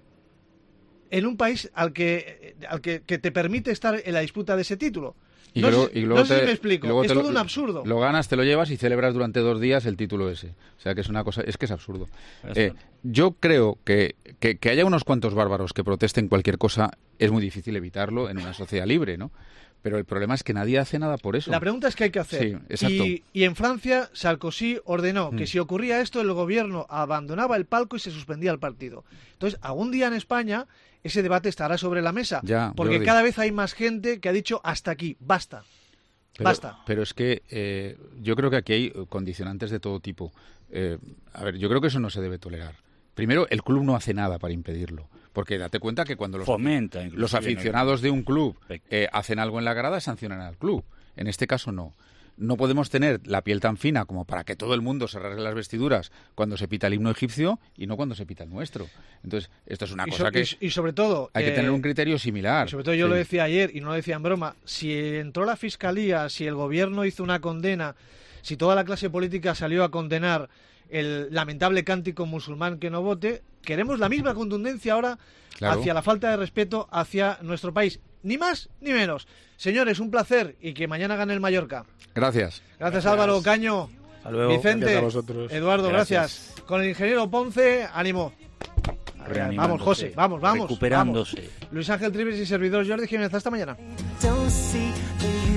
en un país al que, al que, que te permite estar en la disputa de ese título? Y no luego, sé, y luego no sé te, si me explico, es todo lo, un absurdo. Lo ganas, te lo llevas y celebras durante dos días el título ese. O sea que es una cosa, es que es absurdo. Eh, yo creo que, que, que haya unos cuantos bárbaros que protesten cualquier cosa es muy difícil evitarlo en una sociedad libre, ¿no? Pero el problema es que nadie hace nada por eso. La pregunta es qué hay que hacer. Sí, exacto. Y, y en Francia, Sarkozy ordenó que mm. si ocurría esto, el gobierno abandonaba el palco y se suspendía el partido. Entonces, algún día en España, ese debate estará sobre la mesa. Ya, porque cada vez hay más gente que ha dicho hasta aquí, basta. Pero, Basta. Pero es que eh, yo creo que aquí hay condicionantes de todo tipo. Eh, a ver, yo creo que eso no se debe tolerar. Primero, el club no hace nada para impedirlo. Porque date cuenta que cuando los, Fomenta, los aficionados de un club eh, hacen algo en la grada, sancionan al club. En este caso no. No podemos tener la piel tan fina como para que todo el mundo se rasgue las vestiduras cuando se pita el himno egipcio y no cuando se pita el nuestro. Entonces, esto es una y cosa so, que... Y, y sobre todo... Hay eh, que tener un criterio similar. Y sobre todo yo sí. lo decía ayer y no lo decía en broma. Si entró la Fiscalía, si el gobierno hizo una condena, si toda la clase política salió a condenar el lamentable cántico musulmán que no vote, queremos la misma contundencia ahora claro. hacia la falta de respeto hacia nuestro país. Ni más ni menos. Señores, un placer y que mañana gane el Mallorca. Gracias. Gracias, gracias. Álvaro, Caño, luego. Vicente, a vosotros. Eduardo, gracias. gracias. Con el ingeniero Ponce, ánimo. Vamos, José, vamos, vamos. Recuperándose. Vamos. Luis Ángel Trives y servidor Jordi Jiménez. Hasta mañana.